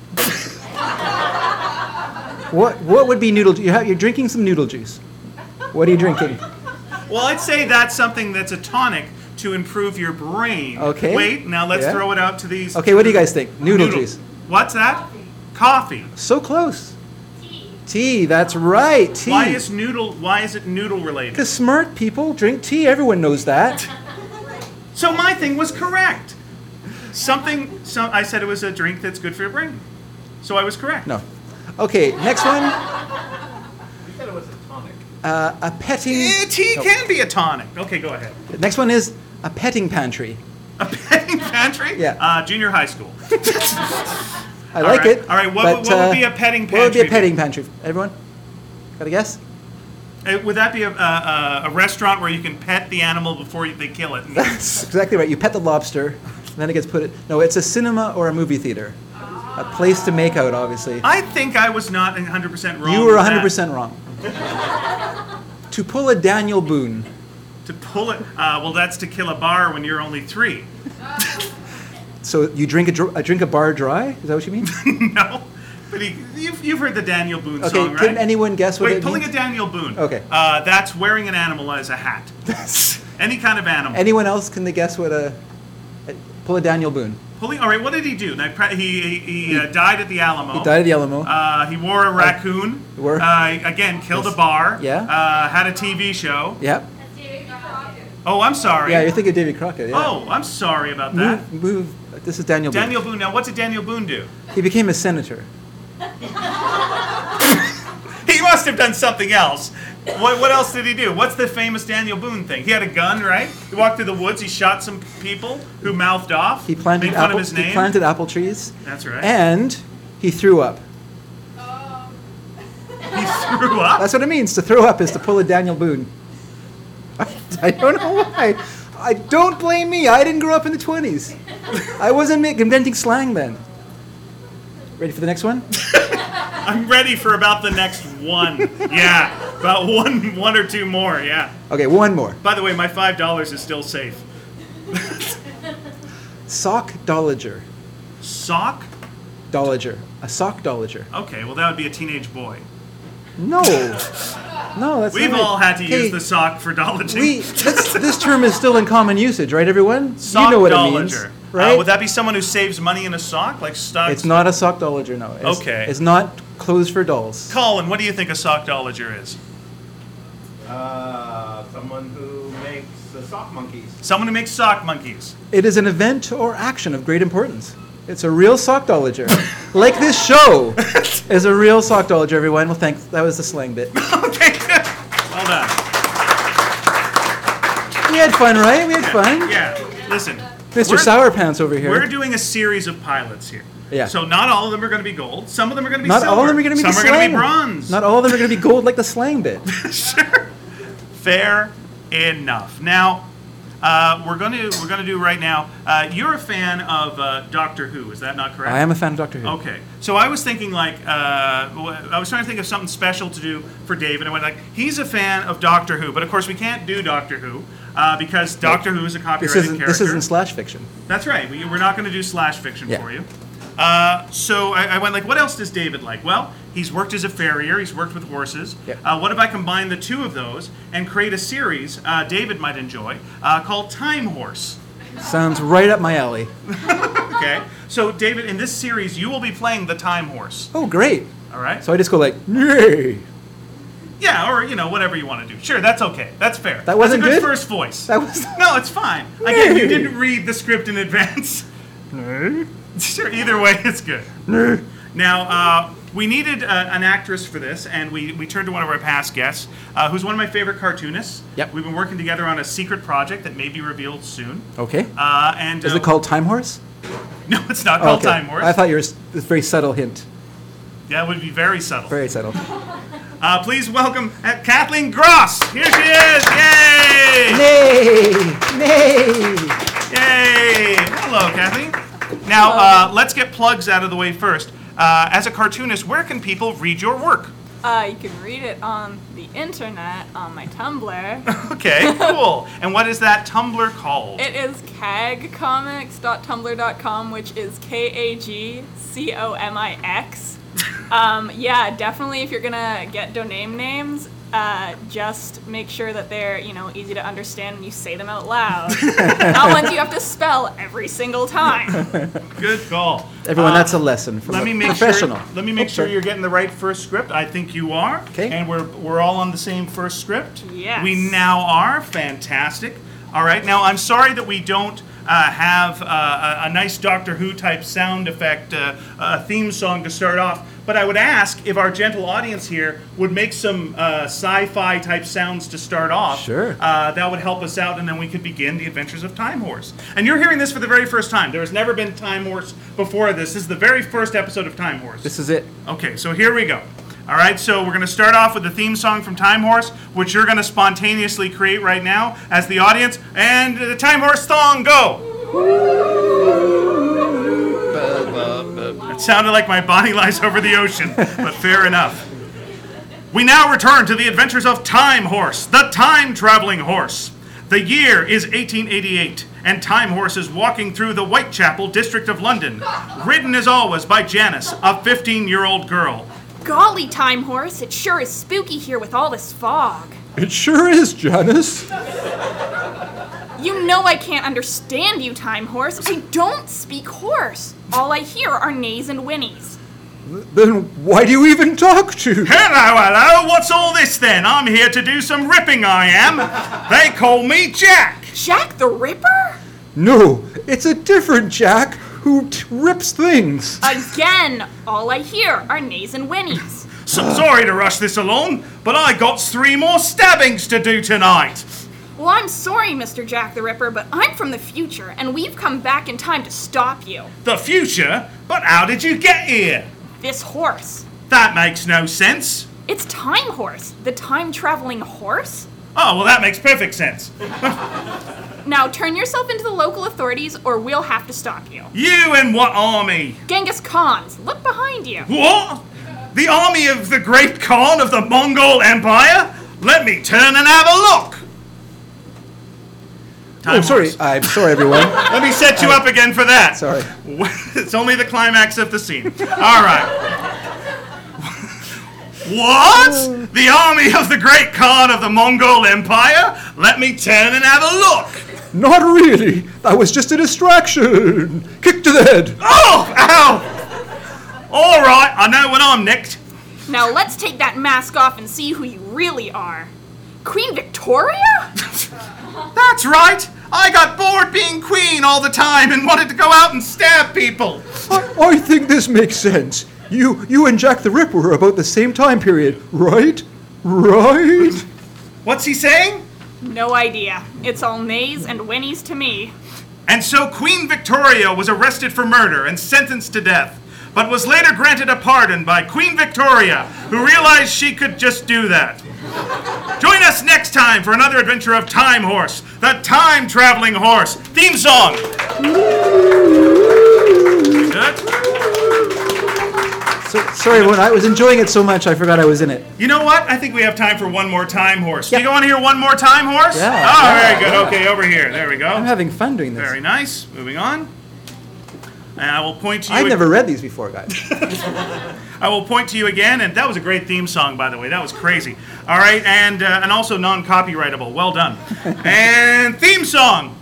Speaker 2: What would be noodle juice? You're drinking some noodle juice. What are you drinking?
Speaker 1: Well, I'd say that's something that's a tonic to improve your brain.
Speaker 2: Okay.
Speaker 1: Wait, now let's
Speaker 2: Yeah.
Speaker 1: throw it out to these.
Speaker 2: Okay, what do you guys think? Noodle juice.
Speaker 1: What's that? Coffee.
Speaker 2: So close. Tea, that's right. Tea.
Speaker 1: Why is it noodle related?
Speaker 2: Because smart people drink tea. Everyone knows that.
Speaker 1: So my thing was correct. I said it was a drink that's good for your brain. So I was correct.
Speaker 2: No. Okay, next one.
Speaker 3: You said it was a tonic.
Speaker 2: A petting.
Speaker 1: Tea
Speaker 2: No.
Speaker 1: can be a tonic. Okay, go ahead.
Speaker 2: Next one is a petting pantry.
Speaker 1: A petting pantry?
Speaker 2: Yeah.
Speaker 1: Junior high school.
Speaker 2: I
Speaker 1: All
Speaker 2: like
Speaker 1: right.
Speaker 2: it.
Speaker 1: All right, what
Speaker 2: but,
Speaker 1: would be a petting
Speaker 2: What would be
Speaker 1: pantry
Speaker 2: a petting pantry? Everyone? Got a guess?
Speaker 1: Would that be a restaurant where you can pet the animal before they kill it?
Speaker 2: That's exactly right. You pet the lobster, then it gets put. No, it's a cinema or a movie theater. A place to make out, obviously.
Speaker 1: I think I was not 100% wrong.
Speaker 2: You were
Speaker 1: with that.
Speaker 2: 100% wrong. To pull a Daniel Boone.
Speaker 1: To pull it, well, that's to kill a bar when you're only 3.
Speaker 2: So you drink a bar dry? Is that what you mean?
Speaker 1: No, but you've heard the Daniel Boone
Speaker 2: Okay,
Speaker 1: song, right?
Speaker 2: can anyone guess what
Speaker 1: Wait,
Speaker 2: it
Speaker 1: pulling
Speaker 2: means?
Speaker 1: a Daniel Boone.
Speaker 2: Okay.
Speaker 1: That's wearing an animal as a hat. Any kind of animal.
Speaker 2: Anyone else, can they guess what pull a Daniel Boone?
Speaker 1: Pulling. All right, what did he do? He died at the Alamo.
Speaker 2: He died at the Alamo.
Speaker 1: He wore a raccoon.
Speaker 2: wore-
Speaker 1: Again, killed a bar.
Speaker 2: Yeah.
Speaker 1: Had a TV show.
Speaker 2: Yep.
Speaker 1: Oh, I'm sorry.
Speaker 2: Yeah, you're thinking of Davy Crockett. Yeah.
Speaker 1: Oh, I'm sorry about that.
Speaker 2: Move. This is Daniel Boone.
Speaker 1: Daniel Boone. Now, what's a Daniel Boone do?
Speaker 2: He became a senator.
Speaker 1: He must have done something else. What else did he do? What's the famous Daniel Boone thing? He had a gun, right? He walked through the woods. He shot some people who mouthed off.
Speaker 2: He planted
Speaker 1: made fun
Speaker 2: apple.
Speaker 1: of his name.
Speaker 2: He planted apple trees.
Speaker 1: That's right.
Speaker 2: And he threw up.
Speaker 1: He threw up.
Speaker 2: That's what it means. To throw up is to pull a Daniel Boone. I don't know why. Don't blame me. I didn't grow up in the 20s. I wasn't inventing slang then. Ready for the next one?
Speaker 1: I'm ready for about the next one. Yeah, about one or two more. Yeah.
Speaker 2: Okay, one more.
Speaker 1: By the way, my $5 is still safe.
Speaker 2: Sock dolager.
Speaker 1: Sock?
Speaker 2: Dolager. A sock dolager.
Speaker 1: Okay, well that would be a teenage boy.
Speaker 2: No. No, that's
Speaker 1: We've
Speaker 2: not right.
Speaker 1: all had to
Speaker 2: Okay,
Speaker 1: use the sock for dolaging.
Speaker 2: This term is still in common usage, right, everyone?
Speaker 1: Sock
Speaker 2: you know what
Speaker 1: dolager.
Speaker 2: it means. right?
Speaker 1: Would that be someone who saves money in a sock, like stocks?
Speaker 2: It's not a sockdolager, no.
Speaker 1: Okay.
Speaker 2: It's not clothes for dolls.
Speaker 1: Colin, what do you think a sockdolager is?
Speaker 3: Someone who makes the sock monkeys.
Speaker 1: Someone who makes sock monkeys.
Speaker 2: It is an event or action of great importance. It's a real sockdolager. Like this show is a real sockdolager, everyone. Well, thanks. That was the slang bit.
Speaker 1: Okay, good. Well done.
Speaker 2: We had fun, right? We had fun.
Speaker 1: Yeah, listen.
Speaker 2: Mr.
Speaker 1: we're-
Speaker 2: Sour Pants over here.
Speaker 1: We're doing a series of pilots here.
Speaker 2: Yeah.
Speaker 1: So not all of them are going to be gold. Some of them are going to be
Speaker 2: Not
Speaker 1: silver.
Speaker 2: all of them are going to be
Speaker 1: Some
Speaker 2: the
Speaker 1: are going to
Speaker 2: slang.
Speaker 1: be bronze.
Speaker 2: Not all of them are going to be gold like the slang bit.
Speaker 1: Sure. Fair enough. Now, we're going to do right now. You're a fan of Doctor Who, is that not correct?
Speaker 2: I am a fan of Doctor Who.
Speaker 1: Okay. So I was thinking I was trying to think of something special to do for David. I went like, he's a fan of Doctor Who, but of course we can't do Doctor Who because Doctor Who is a copyrighted character.
Speaker 2: This isn't slash fiction.
Speaker 1: That's right. We're not going to do slash fiction
Speaker 2: Yeah.
Speaker 1: for you. So I went like, what else does David like? Well, he's worked as a farrier. He's worked with horses.
Speaker 2: Yeah.
Speaker 1: What if I combine the two of those and create a series David might enjoy called Time Horse?
Speaker 2: Sounds right up my alley.
Speaker 1: Okay. So David, in this series, you will be playing the Time Horse.
Speaker 2: Oh, great.
Speaker 1: All right.
Speaker 2: So I just go like, yay.
Speaker 1: Yeah, or whatever you want to do. Sure, that's okay. That's fair.
Speaker 2: That wasn't
Speaker 1: that's a good
Speaker 2: good?
Speaker 1: first voice.
Speaker 2: That was.
Speaker 1: No, it's fine. Again, you didn't read the script in advance. Sure, either way, it's good. Now, we needed an actress for this, and we turned to one of our past guests, who's one of my favorite cartoonists.
Speaker 2: Yep.
Speaker 1: We've been working together on a secret project that may be revealed soon.
Speaker 2: Okay.
Speaker 1: And
Speaker 2: Is it called Time Horse?
Speaker 1: No, it's not called
Speaker 2: Okay.
Speaker 1: Time Horse.
Speaker 2: I thought you were a very subtle hint.
Speaker 1: Yeah, it would be very subtle.
Speaker 2: Very subtle.
Speaker 1: Please welcome Kathleen Gross. Here she is. Yay!
Speaker 2: Nay! Nay!
Speaker 1: Yay! Hello, Kathleen. Now, let's get plugs out of the way first. As a cartoonist, where can people read your work?
Speaker 5: You can read it on the internet on my Tumblr.
Speaker 1: Okay, cool. And what is that Tumblr called?
Speaker 5: It is kagcomics.tumblr.com, which is KAGCOMIX. Yeah, definitely if you're gonna get domain names, just make sure that they're, easy to understand when you say them out loud. Not ones you have to spell every single time.
Speaker 1: Good call.
Speaker 2: Everyone, that's a lesson from
Speaker 1: Let me
Speaker 2: a
Speaker 1: make
Speaker 2: professional.
Speaker 1: sure. Let me make sure you're getting the right first script. I think you are.
Speaker 2: Okay.
Speaker 1: And we're all on the same first script.
Speaker 5: Yes.
Speaker 1: We now are. Fantastic. All right. Now I'm sorry that we don't have a nice Doctor Who type sound effect, a theme song to start off. But I would ask if our gentle audience here would make some sci-fi type sounds to start off.
Speaker 2: Sure.
Speaker 1: That would help us out, and then we could begin the adventures of Time Horse. And you're hearing this for the very first time. There has never been Time Horse before this. This is the very first episode of Time Horse.
Speaker 2: This is it.
Speaker 1: Okay, so here we go. All right, so we're going to start off with the theme song from Time Horse, which you're going to spontaneously create right now as the audience. And the Time Horse song, go! It sounded like my body lies over the ocean, but fair enough. We now return to the adventures of Time Horse, the time-traveling horse. The year is 1888, and Time Horse is walking through the Whitechapel district of London, ridden as always by Janice, a 15-year-old girl.
Speaker 5: Golly, Time Horse, it sure is spooky here with all this fog.
Speaker 2: It sure is, Janice.
Speaker 5: You know I can't understand you, Time Horse. I don't speak horse. All I hear are neighs and whinnies.
Speaker 2: Then why do you even talk to?
Speaker 1: Hello, what's all this then? I'm here to do some ripping, I am. They call me Jack.
Speaker 5: Jack the Ripper?
Speaker 2: No, it's a different Jack who rips things.
Speaker 5: Again, all I hear are neighs and whinnies.
Speaker 1: So sorry to rush this along, but I got 3 more stabbings to do tonight.
Speaker 5: Well, I'm sorry, Mr. Jack the Ripper, but I'm from the future, and we've come back in time to stop you.
Speaker 1: The future? But how did you get here?
Speaker 5: This horse.
Speaker 1: That makes no sense.
Speaker 5: It's Time Horse, the time-traveling horse?
Speaker 1: Oh, well, that makes perfect sense.
Speaker 5: Now turn yourself into the local authorities, or we'll have to stop you.
Speaker 1: You and what army?
Speaker 5: Genghis Khan's, look behind you.
Speaker 1: What? The army of the great Khan of the Mongol Empire? Let me turn and have a look. Time
Speaker 2: Sorry.
Speaker 1: Horse.
Speaker 2: I'm sorry, everyone.
Speaker 1: Let me set you up again for that.
Speaker 2: Sorry.
Speaker 1: It's only the climax of the scene. All right. What? The army of the great Khan of the Mongol Empire? Let me turn and have a look.
Speaker 2: Not really. That was just a distraction. Kick to the head.
Speaker 1: Oh, ow! All right, I know when I'm nicked.
Speaker 5: Now let's take that mask off and see who you really are. Queen Victoria?
Speaker 1: That's right. I got bored being queen all the time and wanted to go out and stab people.
Speaker 2: I think this makes sense. You and Jack the Ripper were about the same time period, right? Right?
Speaker 1: What's he saying?
Speaker 5: No idea. It's all nays and whinnies to me.
Speaker 1: And so Queen Victoria was arrested for murder and sentenced to death, but was later granted a pardon by Queen Victoria, who realized she could just do that. Join us next time for another adventure of Time Horse, the time-traveling horse. Theme song. Good.
Speaker 2: Sorry, when I was enjoying it so much, I forgot I was in it.
Speaker 1: You know what? I think we have time for one more Time Horse.
Speaker 2: Yeah.
Speaker 1: Do you want to hear one more Time Horse?
Speaker 2: Yeah.
Speaker 1: Oh, very good. Okay, over here. There we go.
Speaker 2: I'm having fun doing this.
Speaker 1: Very nice. Moving on. And I will point to you.
Speaker 2: I've never read these before, guys.
Speaker 1: I will point to you again, and that was a great theme song, by the way. That was crazy. All right, and also non-copyrightable. Well done. And theme song.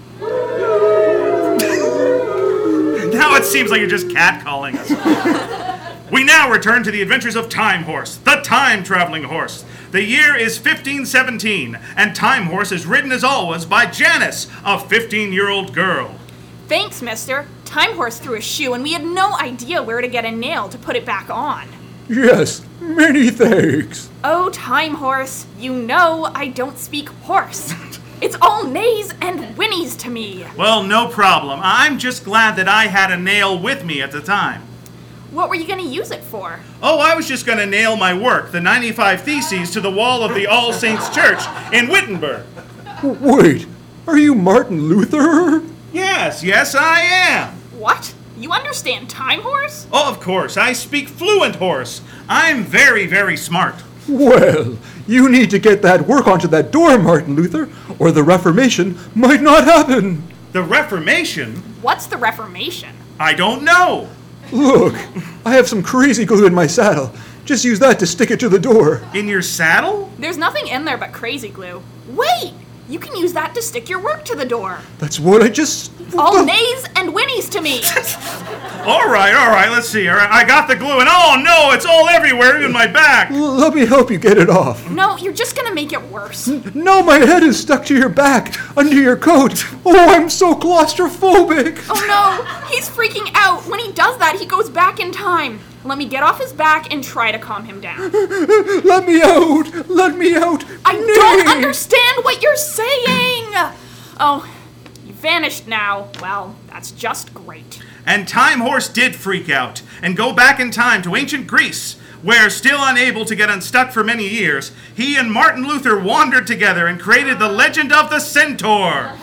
Speaker 1: Now it seems like you're just catcalling us. We now return to the adventures of Time Horse, the time-traveling horse. The year is 1517, and Time Horse is ridden as always by Janice, a 15-year-old girl.
Speaker 5: Thanks, mister. Time Horse threw a shoe and we had no idea where to get a nail to put it back on.
Speaker 2: Yes, many thanks.
Speaker 5: Oh, Time Horse, you know I don't speak horse. It's all nays and whinnies to me.
Speaker 1: Well, no problem. I'm just glad that I had a nail with me at the time.
Speaker 5: What were you going to use it for?
Speaker 1: Oh, I was just going to nail my work, the 95 Theses, to the wall of the All Saints Church in Wittenberg.
Speaker 2: Wait, are you Martin Luther?
Speaker 1: Yes, I am.
Speaker 5: What? You understand Time Horse?
Speaker 1: Oh, of course, I speak fluent horse. I'm very, very smart.
Speaker 2: Well, you need to get that work onto that door, Martin Luther, or the Reformation might not happen.
Speaker 1: The Reformation?
Speaker 5: What's the Reformation?
Speaker 1: I don't know.
Speaker 2: Look, I have some crazy glue in my saddle. Just use that to stick it to the door.
Speaker 1: In your saddle?
Speaker 5: There's nothing in there but crazy glue. Wait! You can use that to stick your work to the door.
Speaker 2: That's what I just...
Speaker 5: All nays and whinnies to me.
Speaker 1: All right, let's see. All right, I got the glue, and oh no, it's all everywhere in my back.
Speaker 2: Let me help you get it off.
Speaker 5: No, you're just gonna make it worse.
Speaker 2: No, my head is stuck to your back, under your coat. Oh, I'm so claustrophobic.
Speaker 5: Oh no, he's freaking out. When he does that, he goes back in time. Let me get off his back and try to calm him down.
Speaker 2: Let me out! Let me out!
Speaker 5: I don't understand what you're saying! Oh, you vanished now. Well, that's just great.
Speaker 1: And Time Horse did freak out and go back in time to ancient Greece, where, still unable to get unstuck for many years, he and Martin Luther wandered together and created the legend of the Centaur.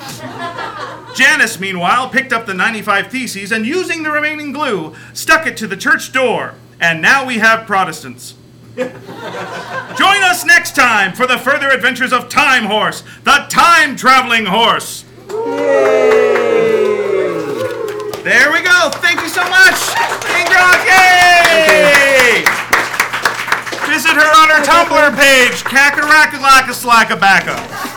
Speaker 1: Janice, meanwhile, picked up the 95 Theses and, using the remaining glue, stuck it to the church door. And now we have Protestants. Join us next time for the further adventures of Time Horse, the time-traveling horse. There we go. Thank you so much. Ingrok, yay! Visit her on her Tumblr page, Kakarakaslakaslakabaka.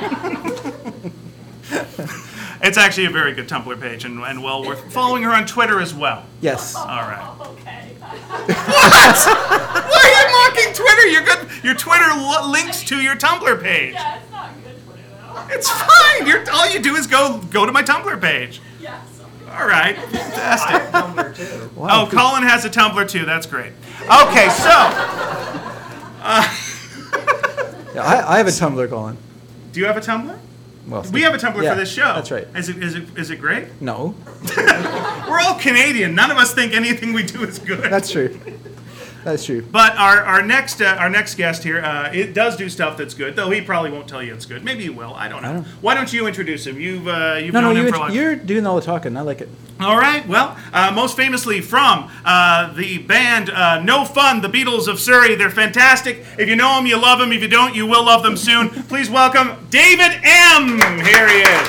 Speaker 1: It's actually a very good Tumblr page, and well worth following her on Twitter as well.
Speaker 2: Yes.
Speaker 1: All right. Okay. What? Why are you mocking Twitter? You're good. Your Twitter links to your Tumblr page.
Speaker 5: Yeah, it's not good Twitter though.
Speaker 1: It's fine. All you do is go to my Tumblr page.
Speaker 5: Yes.
Speaker 1: All right. Fantastic.
Speaker 3: Tumblr too.
Speaker 2: Wow.
Speaker 1: Oh, Colin has a Tumblr too. That's great. Okay, so
Speaker 2: Yeah, I have a Tumblr, Colin.
Speaker 1: do you have a Tumblr?
Speaker 2: Well,
Speaker 1: We have a Tumblr
Speaker 2: yeah,
Speaker 1: for this show.
Speaker 2: That's right.
Speaker 1: Is it great?
Speaker 2: No,
Speaker 1: We're all Canadian. None of us think anything we do is good.
Speaker 2: that's true. That's true.
Speaker 1: But our next guest here, it does do stuff that's good, though he probably won't tell you it's good. Maybe he will. I don't know.
Speaker 2: I don't know.
Speaker 1: Why don't you introduce him? You've
Speaker 2: No,
Speaker 1: known him for a long time.
Speaker 2: you're doing all the talking. I like it.
Speaker 1: All right. Well, most famously from the band No Fun, the Beatles of Surrey. They're fantastic. If you know them, you love them. If you don't, you will love them soon. Please welcome David M. Here he is.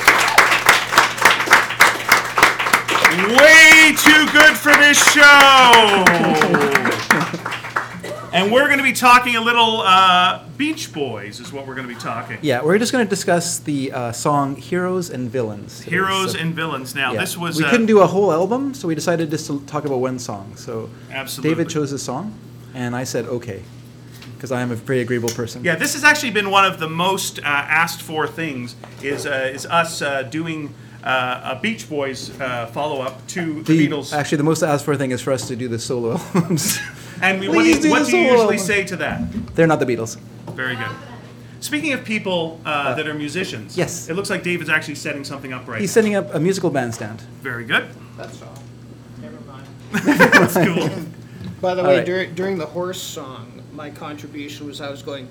Speaker 1: Way too good for this show. And we're going to be talking a little Beach Boys is what we're going to be talking.
Speaker 2: Yeah, we're just going to discuss the song Heroes and Villains today.
Speaker 1: Heroes
Speaker 2: So,
Speaker 1: and Villains. Now,
Speaker 2: yeah.
Speaker 1: this was...
Speaker 2: We couldn't do a whole album, so we decided just to talk about one song. So
Speaker 1: Absolutely.
Speaker 2: David chose a song, and I said okay, because I am a very agreeable person.
Speaker 1: Yeah, this has actually been one of the most asked for things, is us doing a Beach Boys follow-up to the Beatles.
Speaker 2: Actually, the most asked for thing is for us to do the solo albums.
Speaker 1: And what do
Speaker 2: Please
Speaker 1: you,
Speaker 2: do
Speaker 1: what
Speaker 2: the
Speaker 1: do you
Speaker 2: solo
Speaker 1: usually
Speaker 2: album.
Speaker 1: say to that?
Speaker 2: They're not the Beatles.
Speaker 1: Very good. Speaking of people that are musicians,
Speaker 2: yes.
Speaker 1: It looks like David's actually setting something up right
Speaker 2: He's
Speaker 1: now.
Speaker 2: setting up a musical bandstand.
Speaker 1: Very good.
Speaker 6: That's all. Never mind.
Speaker 1: That's cool.
Speaker 6: By the
Speaker 2: All
Speaker 6: way,
Speaker 2: right.
Speaker 6: during the horse song, my contribution was I was going,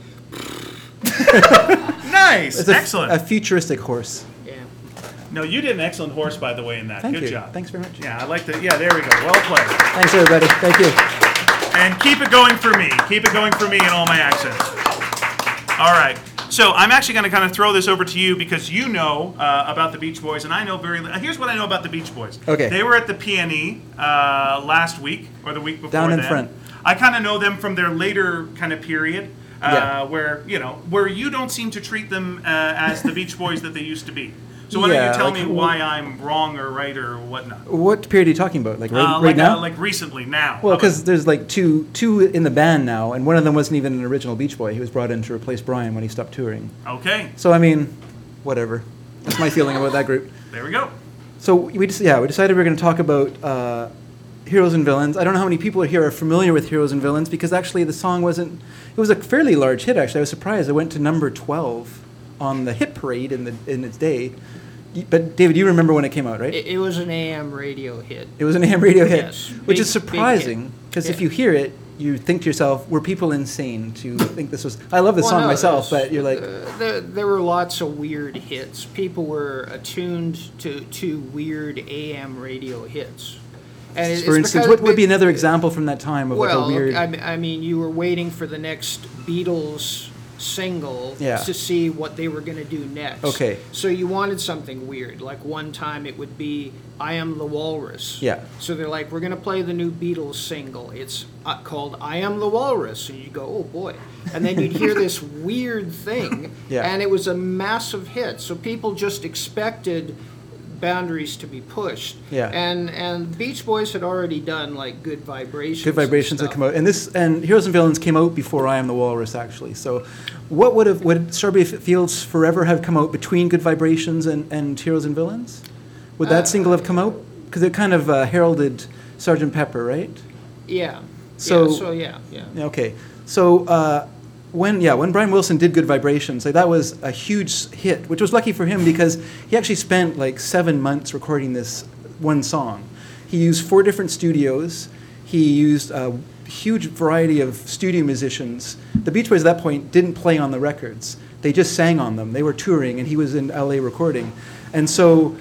Speaker 1: Nice.
Speaker 2: It's
Speaker 1: Excellent.
Speaker 2: a futuristic horse.
Speaker 6: yeah.
Speaker 1: No, you did an excellent horse, by the way, in that.
Speaker 2: Thank
Speaker 1: Good
Speaker 2: you.
Speaker 1: job.
Speaker 2: Thanks very much.
Speaker 1: Yeah, I like that. Yeah, there we go. Well played.
Speaker 2: Thanks, everybody. Thank you.
Speaker 1: And keep it going for me. Keep it going for me in all my accents. All right. So I'm actually going to kind of throw this over to you because you know about the Beach Boys, and I know here's what I know about the Beach Boys.
Speaker 2: Okay.
Speaker 1: They were at the PNE last week or the week before
Speaker 2: Down in
Speaker 1: then.
Speaker 2: front.
Speaker 1: I kind of know them from their later kind of period,
Speaker 2: Yeah.
Speaker 1: where you don't seem to treat them as the Beach Boys that they used to be. So why don't
Speaker 2: Yeah,
Speaker 1: you tell
Speaker 2: like
Speaker 1: me why I'm wrong or right or whatnot?
Speaker 2: What period are you talking about? Like right now?
Speaker 1: Like recently, now.
Speaker 2: Well, because there's like two in the band now, and one of them wasn't even an original Beach Boy. He was brought in to replace Brian when he stopped touring.
Speaker 1: Okay,
Speaker 2: So I mean, whatever. That's my feeling about that group.
Speaker 1: there we go.
Speaker 2: So we decided we were going to talk about Heroes and Villains. I don't know how many people here are familiar with Heroes and Villains because actually the song wasn't. It was a fairly large hit. Actually, I was surprised. It went to number 12 on the hit parade in its day. But David, you remember when it came out, right?
Speaker 6: It was an AM radio hit.
Speaker 2: It was an AM radio hit,
Speaker 6: Yes,
Speaker 2: which
Speaker 6: big-
Speaker 2: is surprising because if
Speaker 6: Yeah.
Speaker 2: you hear it, you think to yourself, "Were people insane to think this was?" I love the song myself, but you're like,
Speaker 6: there were lots of weird hits. People were attuned to weird AM radio hits. And it's
Speaker 2: for instance,
Speaker 6: because
Speaker 2: what would be another example from that time of
Speaker 6: Well,
Speaker 2: like a weird?
Speaker 6: I mean, you were waiting for the next Beatles single
Speaker 2: Yeah.
Speaker 6: to see what they were going to do next.
Speaker 2: Okay.
Speaker 6: So you wanted something weird. Like one time it would be I Am the Walrus.
Speaker 2: Yeah.
Speaker 6: So they're like, we're going to play the new Beatles single. It's called I Am the Walrus. And you go, oh boy. And then you'd hear this weird thing.
Speaker 2: Yeah.
Speaker 6: And it was a massive hit. So people just expected boundaries to be pushed.
Speaker 2: Yeah.
Speaker 6: And Beach Boys had already done like Good Vibrations.
Speaker 2: Good Vibrations
Speaker 6: and
Speaker 2: had come out, and Heroes and Villains came out before I Am the Walrus, actually. So, would Strawberry Fields Forever have come out between Good Vibrations and Heroes and Villains? Would that single have come out? Because it kind of heralded Sgt. Pepper, right?
Speaker 6: Yeah.
Speaker 2: So-
Speaker 6: Yeah.
Speaker 2: Okay. So when Brian Wilson did Good Vibrations, like that was a huge hit, which was lucky for him because he actually spent like 7 months recording this one song. He used 4 different studios. He used a huge variety of studio musicians. The Beach Boys at that point didn't play on the records. They just sang on them. They were touring, and he was in LA recording. And so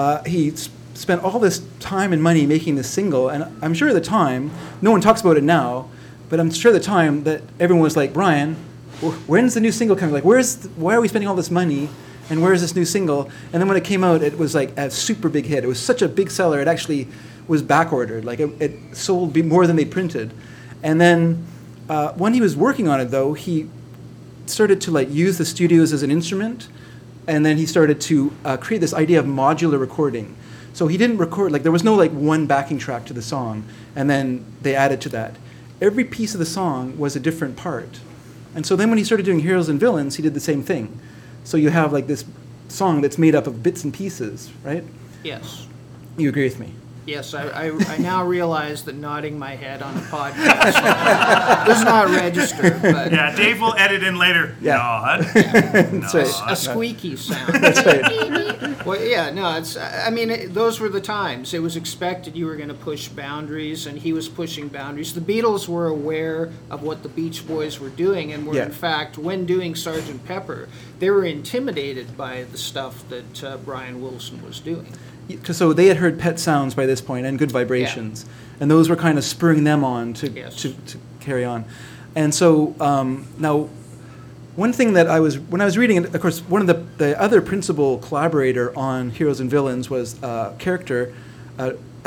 Speaker 2: he spent all this time and money making this single, and I'm sure at the time, no one talks about it now, but I'm sure at the time that everyone was like, Brian, when's the new single coming? Like, why are we spending all this money, and where's this new single? And then when it came out, it was like a super big hit. It was such a big seller, it actually was back ordered. Like, it sold more than they printed. And then when he was working on it, though, he started to like use the studios as an instrument, and then he started to create this idea of modular recording. So he didn't record, like there was no like one backing track to the song, and then they added to that. Every piece of the song was a different part. And so then when he started doing Heroes and Villains, he did the same thing. So you have like this song that's made up of bits and pieces, right?
Speaker 6: Yes.
Speaker 2: You agree with me?
Speaker 6: Yes, I now realize that nodding my head on a podcast does not register, but
Speaker 1: Yeah, Dave will edit in later.
Speaker 2: Yeah.
Speaker 1: Nod.
Speaker 2: That's right.
Speaker 6: a squeaky sound.
Speaker 2: That's right.
Speaker 6: Well, yeah, no, I mean, those were the times. It was expected you were going to push boundaries, and he was pushing boundaries. The Beatles were aware of what the Beach Boys were doing, and were,
Speaker 2: Yeah.
Speaker 6: in fact, when doing Sgt. Pepper, they were intimidated by the stuff that Brian Wilson was doing.
Speaker 2: So they had heard Pet Sounds by this point and Good Vibrations, and those were kind of spurring them on to carry on. And so now, one thing that when I was reading it, of course, one of the other principal collaborator on Heroes and Villains was character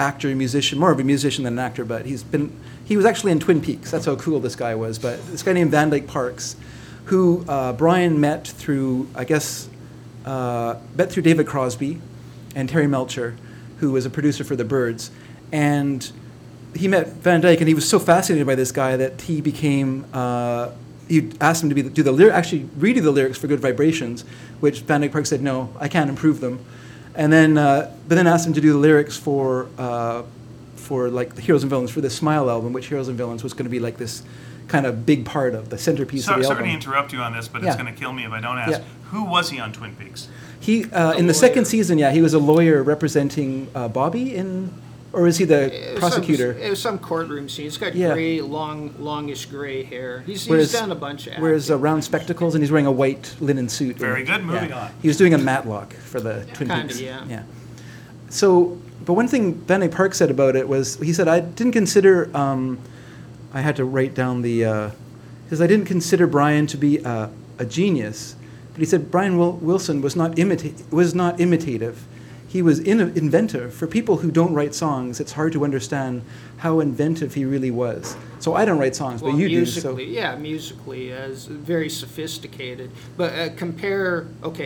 Speaker 2: actor, musician, more of a musician than an actor, but he was actually in Twin Peaks. That's how cool this guy was. But this guy named Van Dyke Parks, who Brian met through, I guess, met through David Crosby and Terry Melcher, who was a producer for the Byrds. And he met Van Dyke, and he was so fascinated by this guy that he became, he asked him to actually redo the lyrics for Good Vibrations, which Van Dyke Parks said, no, I can't improve them. And then, but then asked him to do the lyrics for like the Heroes and Villains for the Smile album, which Heroes and Villains was going to be like this kind of big part of the centerpiece of the album.
Speaker 1: Sorry to interrupt you on this, but
Speaker 2: Yeah.
Speaker 1: it's going to kill me if I don't ask.
Speaker 2: Yeah.
Speaker 1: Who was he on Twin Peaks?
Speaker 2: He in the second season, he was a lawyer representing Bobby or is he the prosecutor?
Speaker 6: It was some courtroom scene. He's got
Speaker 2: Yeah.
Speaker 6: gray, longish gray hair. He's
Speaker 2: Wears-
Speaker 6: done a bunch of
Speaker 2: Wears
Speaker 6: acting.
Speaker 2: round spectacles, and he's wearing a white linen suit.
Speaker 1: Very good. Moving on.
Speaker 2: He was doing a Matlock for the Twin
Speaker 6: Kinda,
Speaker 2: Peaks.
Speaker 6: yeah.
Speaker 2: So, but one thing Van Dyke Park said about it was, he said, I didn't consider, I had to write down the, he says, I didn't consider Brian to be a genius, but he said Brian Wilson was not imitative. He was inventive. For people who don't write songs, it's hard to understand how inventive he really was. So I don't write songs,
Speaker 6: Well,
Speaker 2: but you do.
Speaker 6: musically,
Speaker 2: So
Speaker 6: yeah, musically, as very sophisticated. But compare,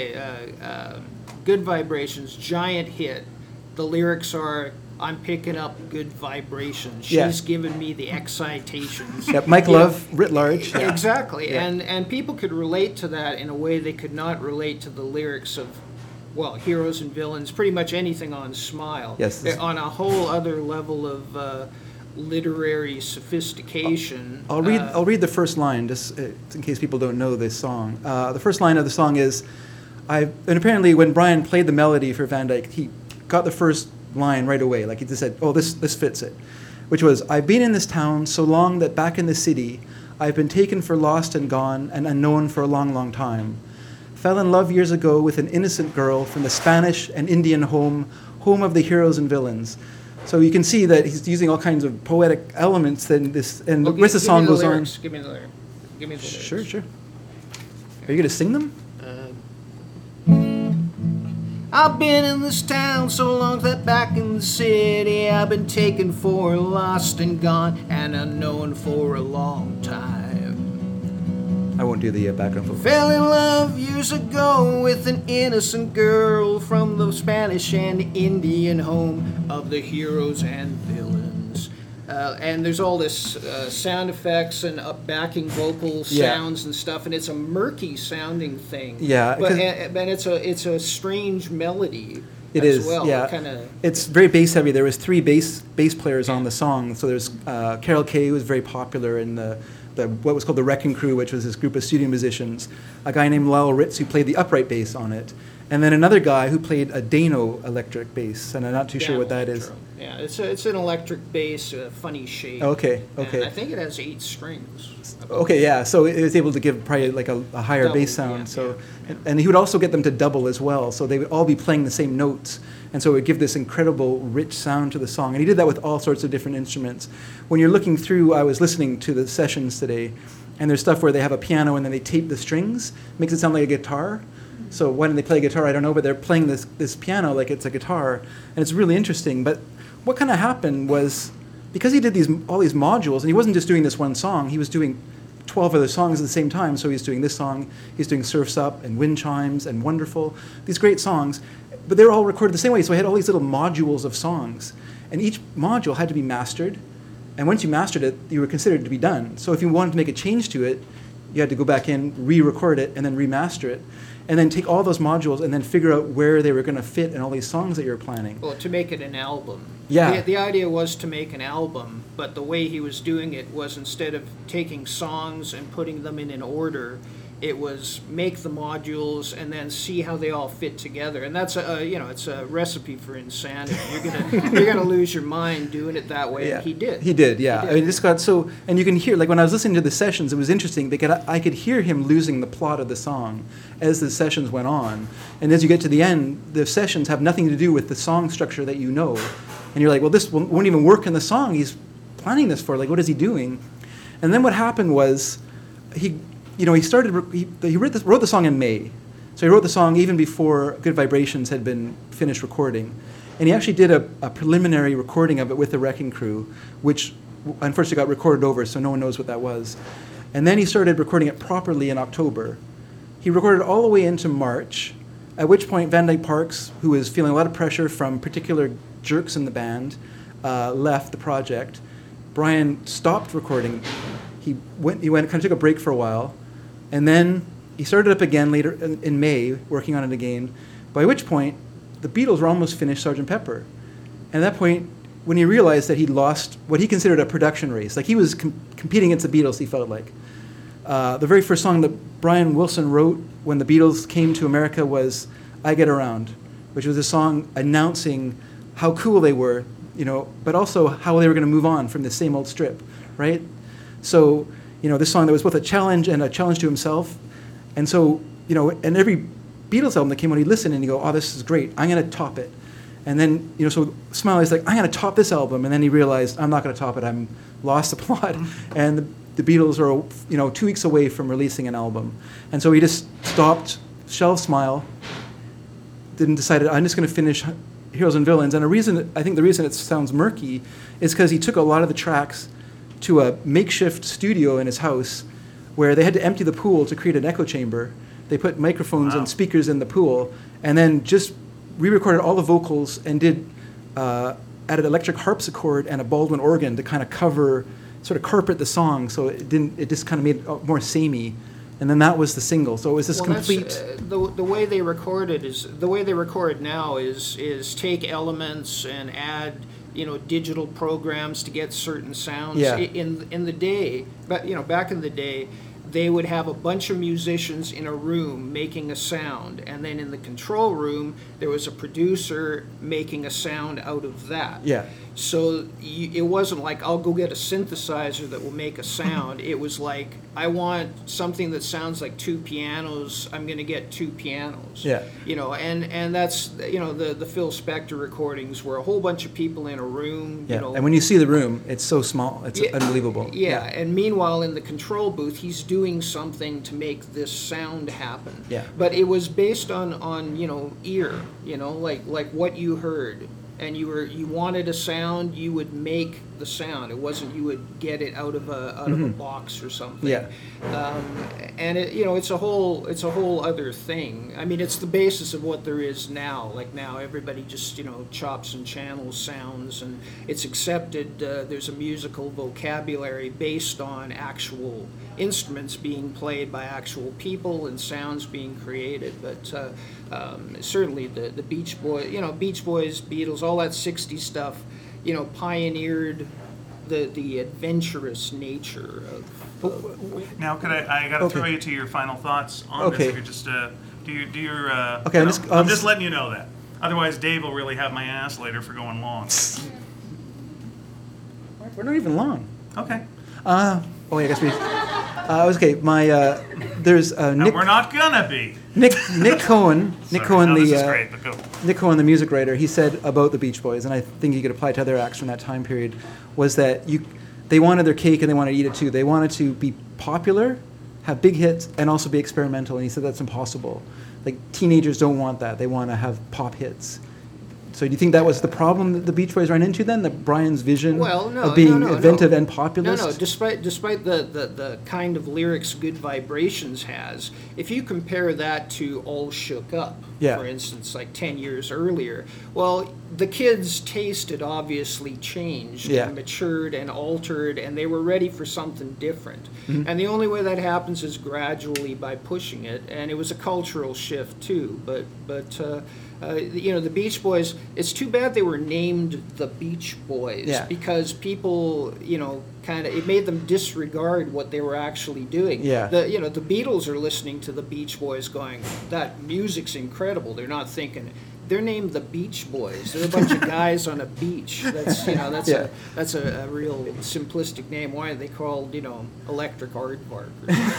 Speaker 6: Good Vibrations, giant hit. The lyrics are, I'm picking up good vibrations.
Speaker 2: Yeah.
Speaker 6: She's giving me the excitations.
Speaker 2: Mike
Speaker 6: You know,
Speaker 2: Love, writ large. Yeah.
Speaker 6: Exactly,
Speaker 2: Yeah.
Speaker 6: and people could relate to that in a way they could not relate to the lyrics of, Heroes and Villains, pretty much anything on Smile.
Speaker 2: Yes.
Speaker 6: They're on a whole other level of literary sophistication.
Speaker 2: I'll read the first line, just in case people don't know this song. The first line of the song is, and apparently when Brian played the melody for Van Dyke, he got the first line right away. Like he just said, oh, this fits it. Which was, I've been in this town so long that back in the city, I've been taken for lost and gone and unknown for a long, long time. Fell in love years ago with an innocent girl from the Spanish and Indian home of the heroes and villains. So you can see that he's using all kinds of poetic elements in this, and the rest of the song goes on.
Speaker 6: Give me the lyrics. Give me the lyrics.
Speaker 2: Sure, sure. Are you going to sing them?
Speaker 6: I've been in this town so long that back in the city I've been taken for lost and gone and unknown for a long time.
Speaker 2: I won't do the background vocal.
Speaker 6: Fell in love years ago with an innocent girl from the Spanish and Indian home of the heroes and villains. And there's all this sound effects and backing vocal sounds and stuff, and it's a murky sounding thing.
Speaker 2: Yeah,
Speaker 6: but
Speaker 2: 'cause-
Speaker 6: and it's a strange melody.
Speaker 2: It
Speaker 6: as
Speaker 2: is,
Speaker 6: well.
Speaker 2: yeah.
Speaker 6: Kinda,
Speaker 2: It's very bass heavy. There was 3 bass players on the song. So there's Carol Kay, who was very popular in the what was called the Wrecking Crew, which was this group of studio musicians. A guy named Lyle Ritz, who played the upright bass on it, and then another guy who played a Dano electric bass, and I'm not too sure what that is.
Speaker 6: Yeah, it's an electric bass, funny shape.
Speaker 2: Okay,
Speaker 6: And
Speaker 2: okay.
Speaker 6: I think it has 8 strings.
Speaker 2: Okay, yeah. So it was able to give probably like a higher
Speaker 6: Double,
Speaker 2: bass sound.
Speaker 6: yeah,
Speaker 2: So,
Speaker 6: yeah.
Speaker 2: and he would also get them to double as well. So they would all be playing the same notes, and so it would give this incredible rich sound to the song. And he did that with all sorts of different instruments. When you're looking through, I was listening to the sessions today, and there's stuff where they have a piano and then they tape the strings, makes it sound like a guitar. So why didn't they play a guitar? I don't know, but they're playing this piano like it's a guitar, and it's really interesting. But what kind of happened was, because he did all these modules, and he wasn't just doing this one song, he was doing 12 other songs at the same time. So he's doing this song, he's doing Surf's Up and Wind Chimes and Wonderful, these great songs, but they were all recorded the same way. So he had all these little modules of songs, and each module had to be mastered. And once you mastered it, you were considered to be done. So if you wanted to make a change to it, you had to go back in, re-record it, and then remaster it. And then take all those modules and then figure out where they were going to fit in all these songs that you were planning.
Speaker 6: Well, to make it an album.
Speaker 2: Yeah.
Speaker 6: The idea was to make an album, but the way he was doing it was, instead of taking songs and putting them in an order, it was make the modules and then see how they all fit together. And that's it's a recipe for insanity. You're gonna lose your mind doing it that way.
Speaker 2: Yeah.
Speaker 6: And he did.
Speaker 2: He did, yeah.
Speaker 6: He
Speaker 2: I mean, it just got so, and you can hear, like when I was listening to the sessions, it was interesting because I could hear him losing the plot of the song as the sessions went on. And as you get to the end, the sessions have nothing to do with the song structure that you know. And you're like, well, this won't even work in the song he's planning this for. Like, what is he doing? And then what happened was he wrote the song in May. So he wrote the song even before Good Vibrations had been finished recording. And he actually did a preliminary recording of it with the Wrecking Crew, which unfortunately got recorded over, so no one knows what that was. And then he started recording it properly in October. He recorded all the way into March, at which point Van Dyke Parks, who was feeling a lot of pressure from particular jerks in the band, left the project. Brian stopped recording. He went, kind of took a break for a while, and then he started up again later in May, working on it again, by which point the Beatles were almost finished Sgt. Pepper. And at that point, when he realized that he'd lost what he considered a production race, like he was competing against the Beatles, he felt like. The very first song that Brian Wilson wrote when the Beatles came to America was I Get Around, which was a song announcing how cool they were, but also how they were going to move on from the same old strip, right? So, this song that was both a challenge and a challenge to himself. And so, and every Beatles album that came out, he'd listen and he'd go, oh, this is great, I'm going to top it. And then, so Smiley's like, I'm going to top this album. And then he realized, I'm not going to top it, I'm lost the plot. And the Beatles are, 2 weeks away from releasing an album. And so he just stopped, shelved Smile, decided, I'm just going to finish Heroes and Villains. And I think the reason it sounds murky is because he took a lot of the tracks to a makeshift studio in his house where they had to empty the pool to create an echo chamber. They put microphones and speakers in the pool and then just re-recorded all the vocals and added electric harpsichord and a Baldwin organ to kind of sort of carpet the song, so it just kind of made it more samey. And then that was the single. So it was this complete.
Speaker 6: The way they record now is take elements and add digital programs to get certain sounds.
Speaker 2: Yeah.
Speaker 6: In the day, but back in the day, they would have a bunch of musicians in a room making a sound, and then in the control room there was a producer making a sound out of that.
Speaker 2: Yeah.
Speaker 6: So it wasn't like I'll go get a synthesizer that will make a sound. It was like I want something that sounds like two pianos. I'm going to get two pianos.
Speaker 2: Yeah.
Speaker 6: And that's the Phil Spector recordings were a whole bunch of people in a room.
Speaker 2: Yeah. And when you see the room, it's so small. It's unbelievable.
Speaker 6: Yeah. And meanwhile, in the control booth, he's doing something to make this sound happen.
Speaker 2: Yeah.
Speaker 6: But it was based on ear. Like what you heard. And you wanted a sound, you would make the sound. It wasn't you would get it out of a box or something.
Speaker 2: Yeah.
Speaker 6: And it's a whole other thing. I mean, it's the basis of what there is now. Like now, everybody just chops and channels sounds, and it's accepted. There's a musical vocabulary based on actual instruments being played by actual people and sounds being created. But certainly the Beach Boys, Beatles, all that 60s stuff, pioneered the adventurous nature of.
Speaker 1: Now, I got to throw you to your final thoughts on this. If you're just do your.
Speaker 2: Okay,
Speaker 1: I'm just letting you know that. Otherwise, Dave will really have my ass later for going long.
Speaker 2: We're not even long.
Speaker 1: Okay.
Speaker 2: I guess we. Okay, there's Nick.
Speaker 1: We're not gonna be.
Speaker 2: Nick Cohen. Nick
Speaker 1: Sorry,
Speaker 2: Cohen,
Speaker 1: this is great, but go.
Speaker 2: Nick Cohen, the music writer, he said about the Beach Boys, and I think you could apply to other acts from that time period, was that they wanted their cake and they wanted to eat it too. They wanted to be popular, have big hits, and also be experimental. And he said that's impossible. Like teenagers don't want that. They want to have pop hits. So do you think that was the problem that the Beach Boys ran into then? That Brian's vision of being inventive and populist?
Speaker 6: No. Despite the kind of lyrics Good Vibrations has, if you compare that to All Shook Up, for instance, like 10 years earlier, well, the kids' taste had obviously changed and matured and altered, and they were ready for something different. Mm-hmm. And the only way that happens is gradually by pushing it, and it was a cultural shift too. But the Beach Boys, it's too bad they were named the Beach Boys because people, it made them disregard what they were actually doing.
Speaker 2: Yeah.
Speaker 6: The Beatles are listening to the Beach Boys going, that music's incredible. They're not thinking, they're named the Beach Boys. They're a bunch of guys on a beach. That's a real simplistic name. Why are they called, Electric Aardvark?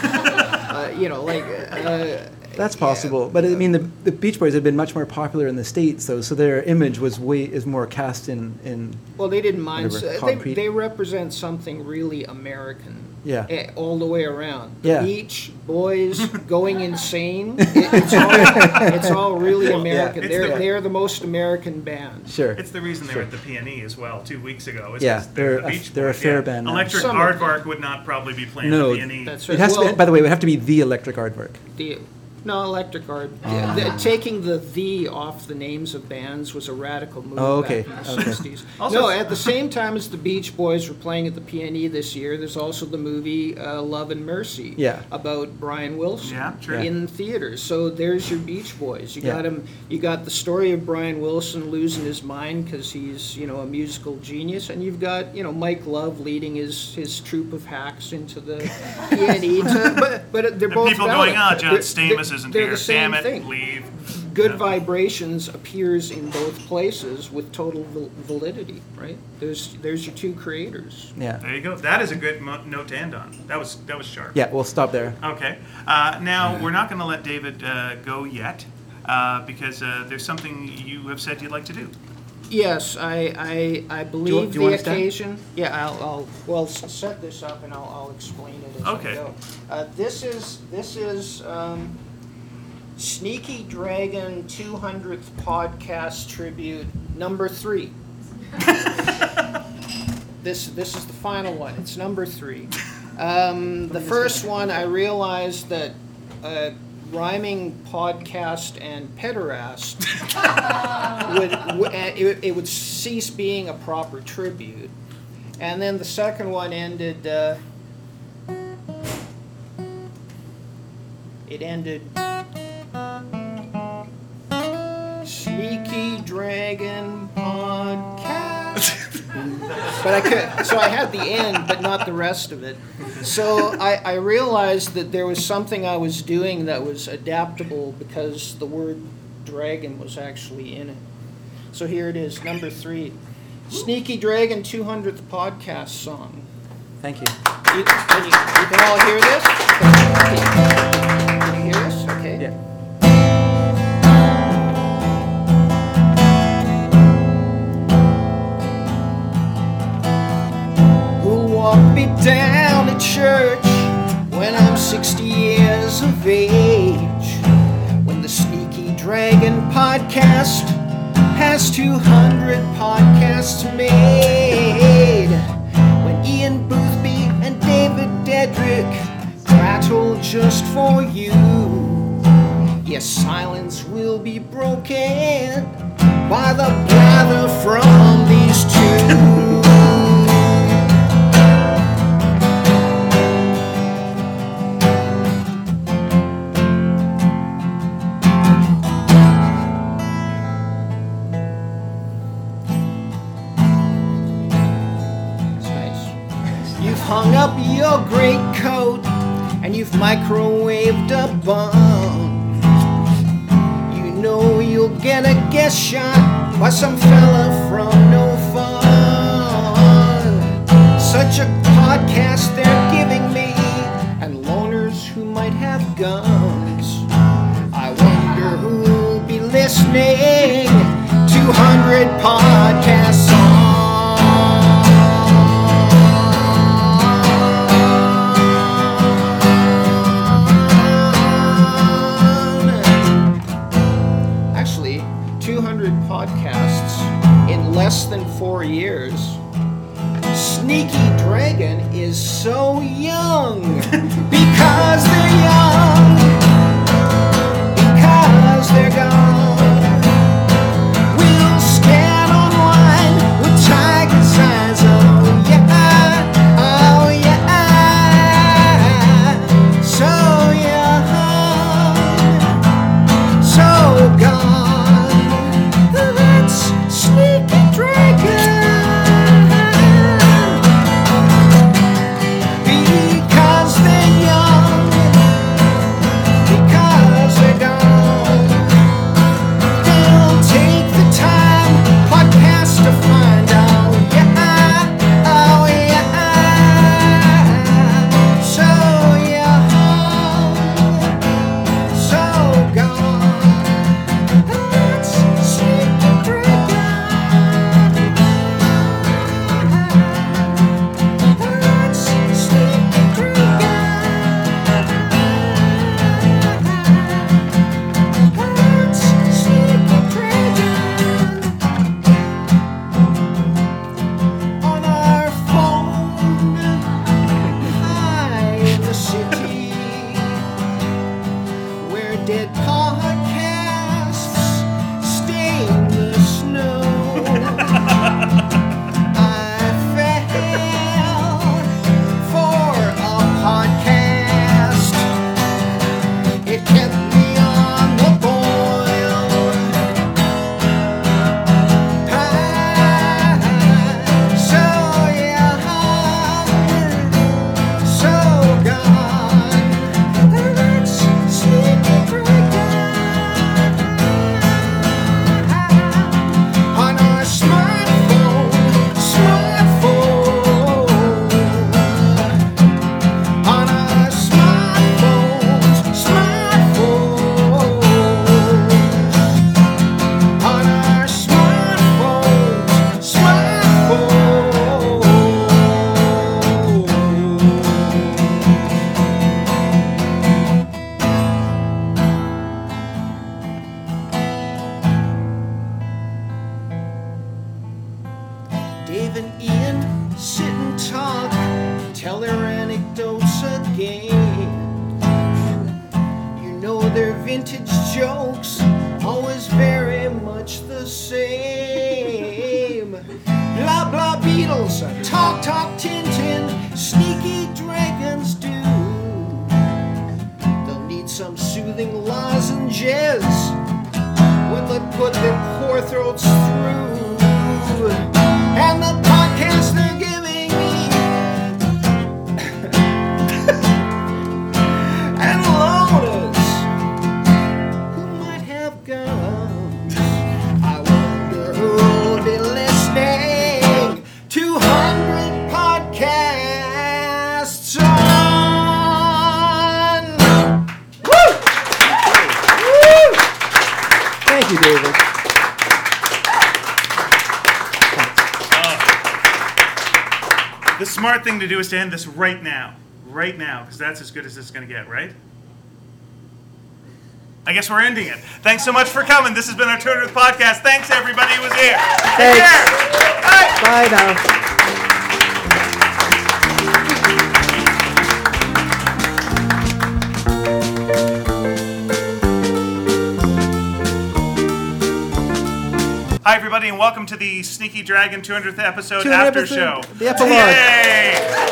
Speaker 2: That's possible, but I mean, the Beach Boys had been much more popular in the States, though, so their image is more cast in.
Speaker 6: Well, they didn't mind.
Speaker 2: Concrete.
Speaker 6: They represent something really American.
Speaker 2: Yeah.
Speaker 6: all the way around.
Speaker 2: Yeah.
Speaker 6: The Beach Boys going insane. It's all really American.
Speaker 1: It's the-
Speaker 6: They're the most American band.
Speaker 2: Sure.
Speaker 1: It's the reason they were at the PNE as well 2 weeks ago. It's
Speaker 2: Yeah,
Speaker 1: just
Speaker 2: they're
Speaker 1: the
Speaker 2: a-
Speaker 1: Beach
Speaker 2: they're a
Speaker 1: Boys,
Speaker 2: fair band now.
Speaker 1: Electric
Speaker 6: Some of them.
Speaker 1: Aardvark would not probably be playing
Speaker 2: No,
Speaker 1: at the PNE.
Speaker 6: That's
Speaker 2: It
Speaker 6: right.
Speaker 2: has to
Speaker 6: Well,
Speaker 2: be, by the way, it would have to be the Electric Aardvark.
Speaker 6: No, Electric Art. Taking the off the names of bands was a radical move
Speaker 2: Oh, okay,
Speaker 6: back in the
Speaker 2: okay.
Speaker 6: 60s.
Speaker 1: Also-
Speaker 6: No, at the same time as the Beach Boys were playing at the PNE this year, there's also the movie Love and Mercy
Speaker 2: Yeah.
Speaker 6: about Brian Wilson
Speaker 1: Yeah, true.
Speaker 6: in theaters. So there's your Beach Boys. You
Speaker 2: Yeah.
Speaker 6: got him. You got the story of Brian Wilson losing his mind because he's a musical genius, and you've got Mike Love leading his troupe of hacks into the PNE. But they're
Speaker 1: And
Speaker 6: both
Speaker 1: people
Speaker 6: valid.
Speaker 1: going, oh, John
Speaker 6: They're-
Speaker 1: Stamos isn't
Speaker 6: they're
Speaker 1: here.
Speaker 6: the same
Speaker 1: Damn it,
Speaker 6: thing.
Speaker 1: leave.
Speaker 6: Good
Speaker 1: Yeah.
Speaker 6: Vibrations appears in both places with total validity, right? There's your two creators.
Speaker 2: Yeah.
Speaker 1: There you go. That is a good note to end on. That was sharp.
Speaker 2: Yeah, we'll stop there.
Speaker 1: Okay. Now, we're not going to let David go yet because there's something you have said you'd like to do.
Speaker 6: Yes, I believe
Speaker 2: do you want
Speaker 6: the
Speaker 2: us to stand?
Speaker 6: occasion. Yeah, I'll set this up and I'll explain it as
Speaker 1: Okay.
Speaker 6: I go. This is Sneaky Dragon 200th podcast tribute number 3. This is the final one. It's number 3. The first one I realized that rhyming podcast and pederast it would cease being a proper tribute. And then the second one ended. It ended. Sneaky Dragon Podcast. But I could, so I had the end, but not the rest of it. So I realized that there was something I was doing that was adaptable because the word dragon was actually in it. So here it is, number 3. Sneaky Dragon 200th podcast song.
Speaker 2: Thank you.
Speaker 6: You can all hear this? Okay. Can you hear this? Okay.
Speaker 2: Yeah.
Speaker 6: Who'll walk me down to church when I'm 60 years of age? When the Sneaky Dragon podcast has 200 podcasts made. When Ian Boothby and David Dedrick prattle just for you. Yes, silence will be broken by the blather from these two. You've hung up your great coat and you've microwaved a bun. You know you'll get a guest shot by some fella from No Fun. Such a podcast they're giving me, and loners who might have guns. I wonder who'll be listening. 200 podcast songs. Actually, 200 podcasts in less than 4 years. Sneaky Dragon is so young because they're young, because they're gone. We'll scan online with tiger's eyes. Oh yeah, oh yeah. So young, so gone. That's Sneaky Dragon. Because they're young, jokes, always very much the same. Blah blah Beatles, talk Tintin, sneaky dragons do. They'll need some soothing lozenges when they put their poor throats through. And the podcast they're giving me and loners who might have guns. I wonder who'll be listening to 100 podcasts on. Woo!
Speaker 2: Thank you, David.
Speaker 1: The smart thing to do is to end this right now, because that's as good as it's going to get, right? I guess we're ending it. Thanks so much for coming. This has been our 200th podcast. Thanks, everybody who was here. Take
Speaker 2: Thanks.
Speaker 1: care. Bye.
Speaker 2: Bye now.
Speaker 1: Hi, everybody, and welcome to the Sneaky Dragon 200th episode
Speaker 2: 200th
Speaker 1: after
Speaker 2: episode,
Speaker 1: show.
Speaker 2: the epilogue.
Speaker 1: Yay!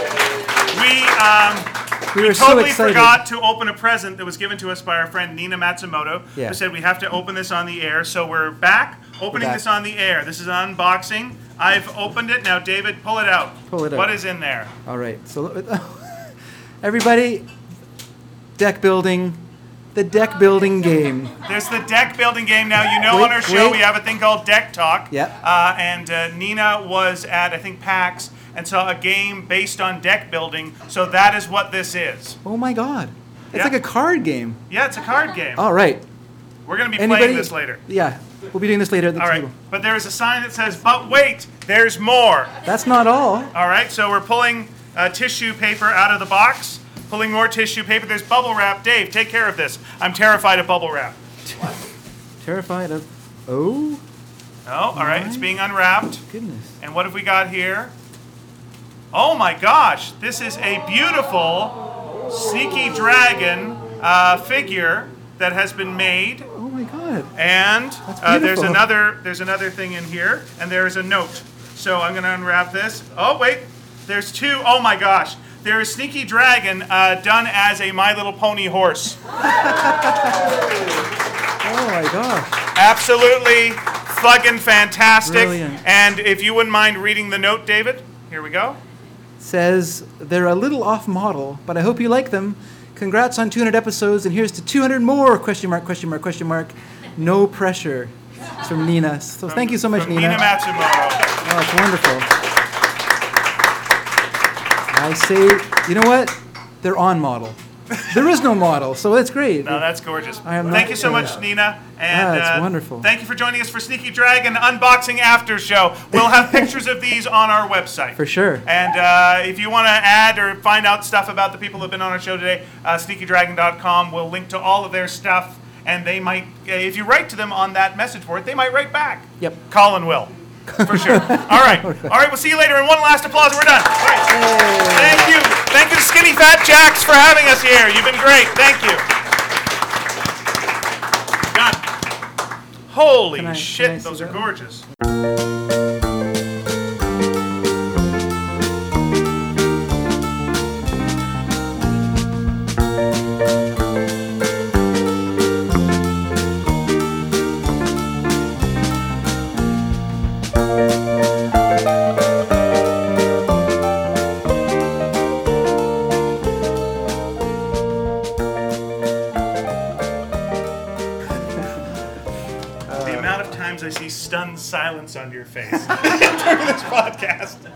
Speaker 2: We were so
Speaker 1: Totally
Speaker 2: excited.
Speaker 1: forgot to open a present that was given to us by our friend Nina Matsumoto,
Speaker 2: Yeah.
Speaker 1: who said we have to open this on the air. So we're back opening
Speaker 2: back.
Speaker 1: this on the air. This is an unboxing. I've opened it. Now, David, pull it out.
Speaker 2: Pull it out.
Speaker 1: What is in there?
Speaker 2: All right. So, everybody, deck building, the deck building game.
Speaker 1: There's the deck building game. Now, you know
Speaker 2: Wait,
Speaker 1: on our show
Speaker 2: wait.
Speaker 1: we have a thing called Deck Talk.
Speaker 2: Yep.
Speaker 1: And Nina was at, I think, PAX and saw a game based on deck building. So that is what this is.
Speaker 2: Oh my God. It's
Speaker 1: Yeah.
Speaker 2: like a card game.
Speaker 1: Yeah, it's a card game.
Speaker 2: All right.
Speaker 1: We're going to be
Speaker 2: Anybody?
Speaker 1: playing this later.
Speaker 2: Yeah. We'll be doing this later at the
Speaker 1: All right.
Speaker 2: table.
Speaker 1: But there is a sign that says, but wait, there's more.
Speaker 2: That's not all.
Speaker 1: All right, so we're pulling tissue paper out of the box, pulling more tissue paper. There's bubble wrap. Dave, take care of this. I'm terrified of bubble wrap.
Speaker 2: Terrified of. Oh,
Speaker 1: Oh, all right, it's being unwrapped.
Speaker 2: goodness.
Speaker 1: And what have we got here? Oh my gosh, this is a beautiful Sneaky Dragon figure that has been made.
Speaker 2: Oh my God.
Speaker 1: And there's
Speaker 2: beautiful.
Speaker 1: another thing in here, and there's a note. So I'm gonna unwrap this. Oh wait, there's two. Oh my gosh, there is Sneaky Dragon done as a My Little Pony horse.
Speaker 2: Oh my gosh.
Speaker 1: Absolutely fucking fantastic.
Speaker 2: Brilliant.
Speaker 1: And if you wouldn't mind reading the note, David, here we go.
Speaker 2: Says they're a little off model, but I hope you like them. Congrats on 200 episodes, and here's to 200 more! Question mark, question mark, question mark. No pressure. It's from Nina. So thank you so much,
Speaker 1: From
Speaker 2: Nina.
Speaker 1: Nina Matsumoto.
Speaker 2: Oh, it's wonderful. I say, you know what? They're on model. There is no model, so it's great.
Speaker 1: No, that's gorgeous.
Speaker 2: I am
Speaker 1: Thank
Speaker 2: not
Speaker 1: you so much,
Speaker 2: sure.
Speaker 1: Nina. And
Speaker 2: That's wonderful.
Speaker 1: Thank you for joining us for Sneaky Dragon Unboxing After Show. We'll have pictures of these on our website.
Speaker 2: For sure.
Speaker 1: And if you want to add or find out stuff about the people who have been on our show today, sneakydragon.com will link to all of their stuff. And they might, if you write to them on that message board, they might write back.
Speaker 2: Yep.
Speaker 1: Colin will. For sure. All right. We'll see you later. And one last applause. We're done. All right. Thank you. Thank you to Skinny Fat Jacks for having us here. You've been great. Thank you. Done. Holy
Speaker 2: Can I
Speaker 1: shit,
Speaker 2: see
Speaker 1: those are
Speaker 2: that?
Speaker 1: gorgeous. The amount of times I see stunned silence on your face during this podcast.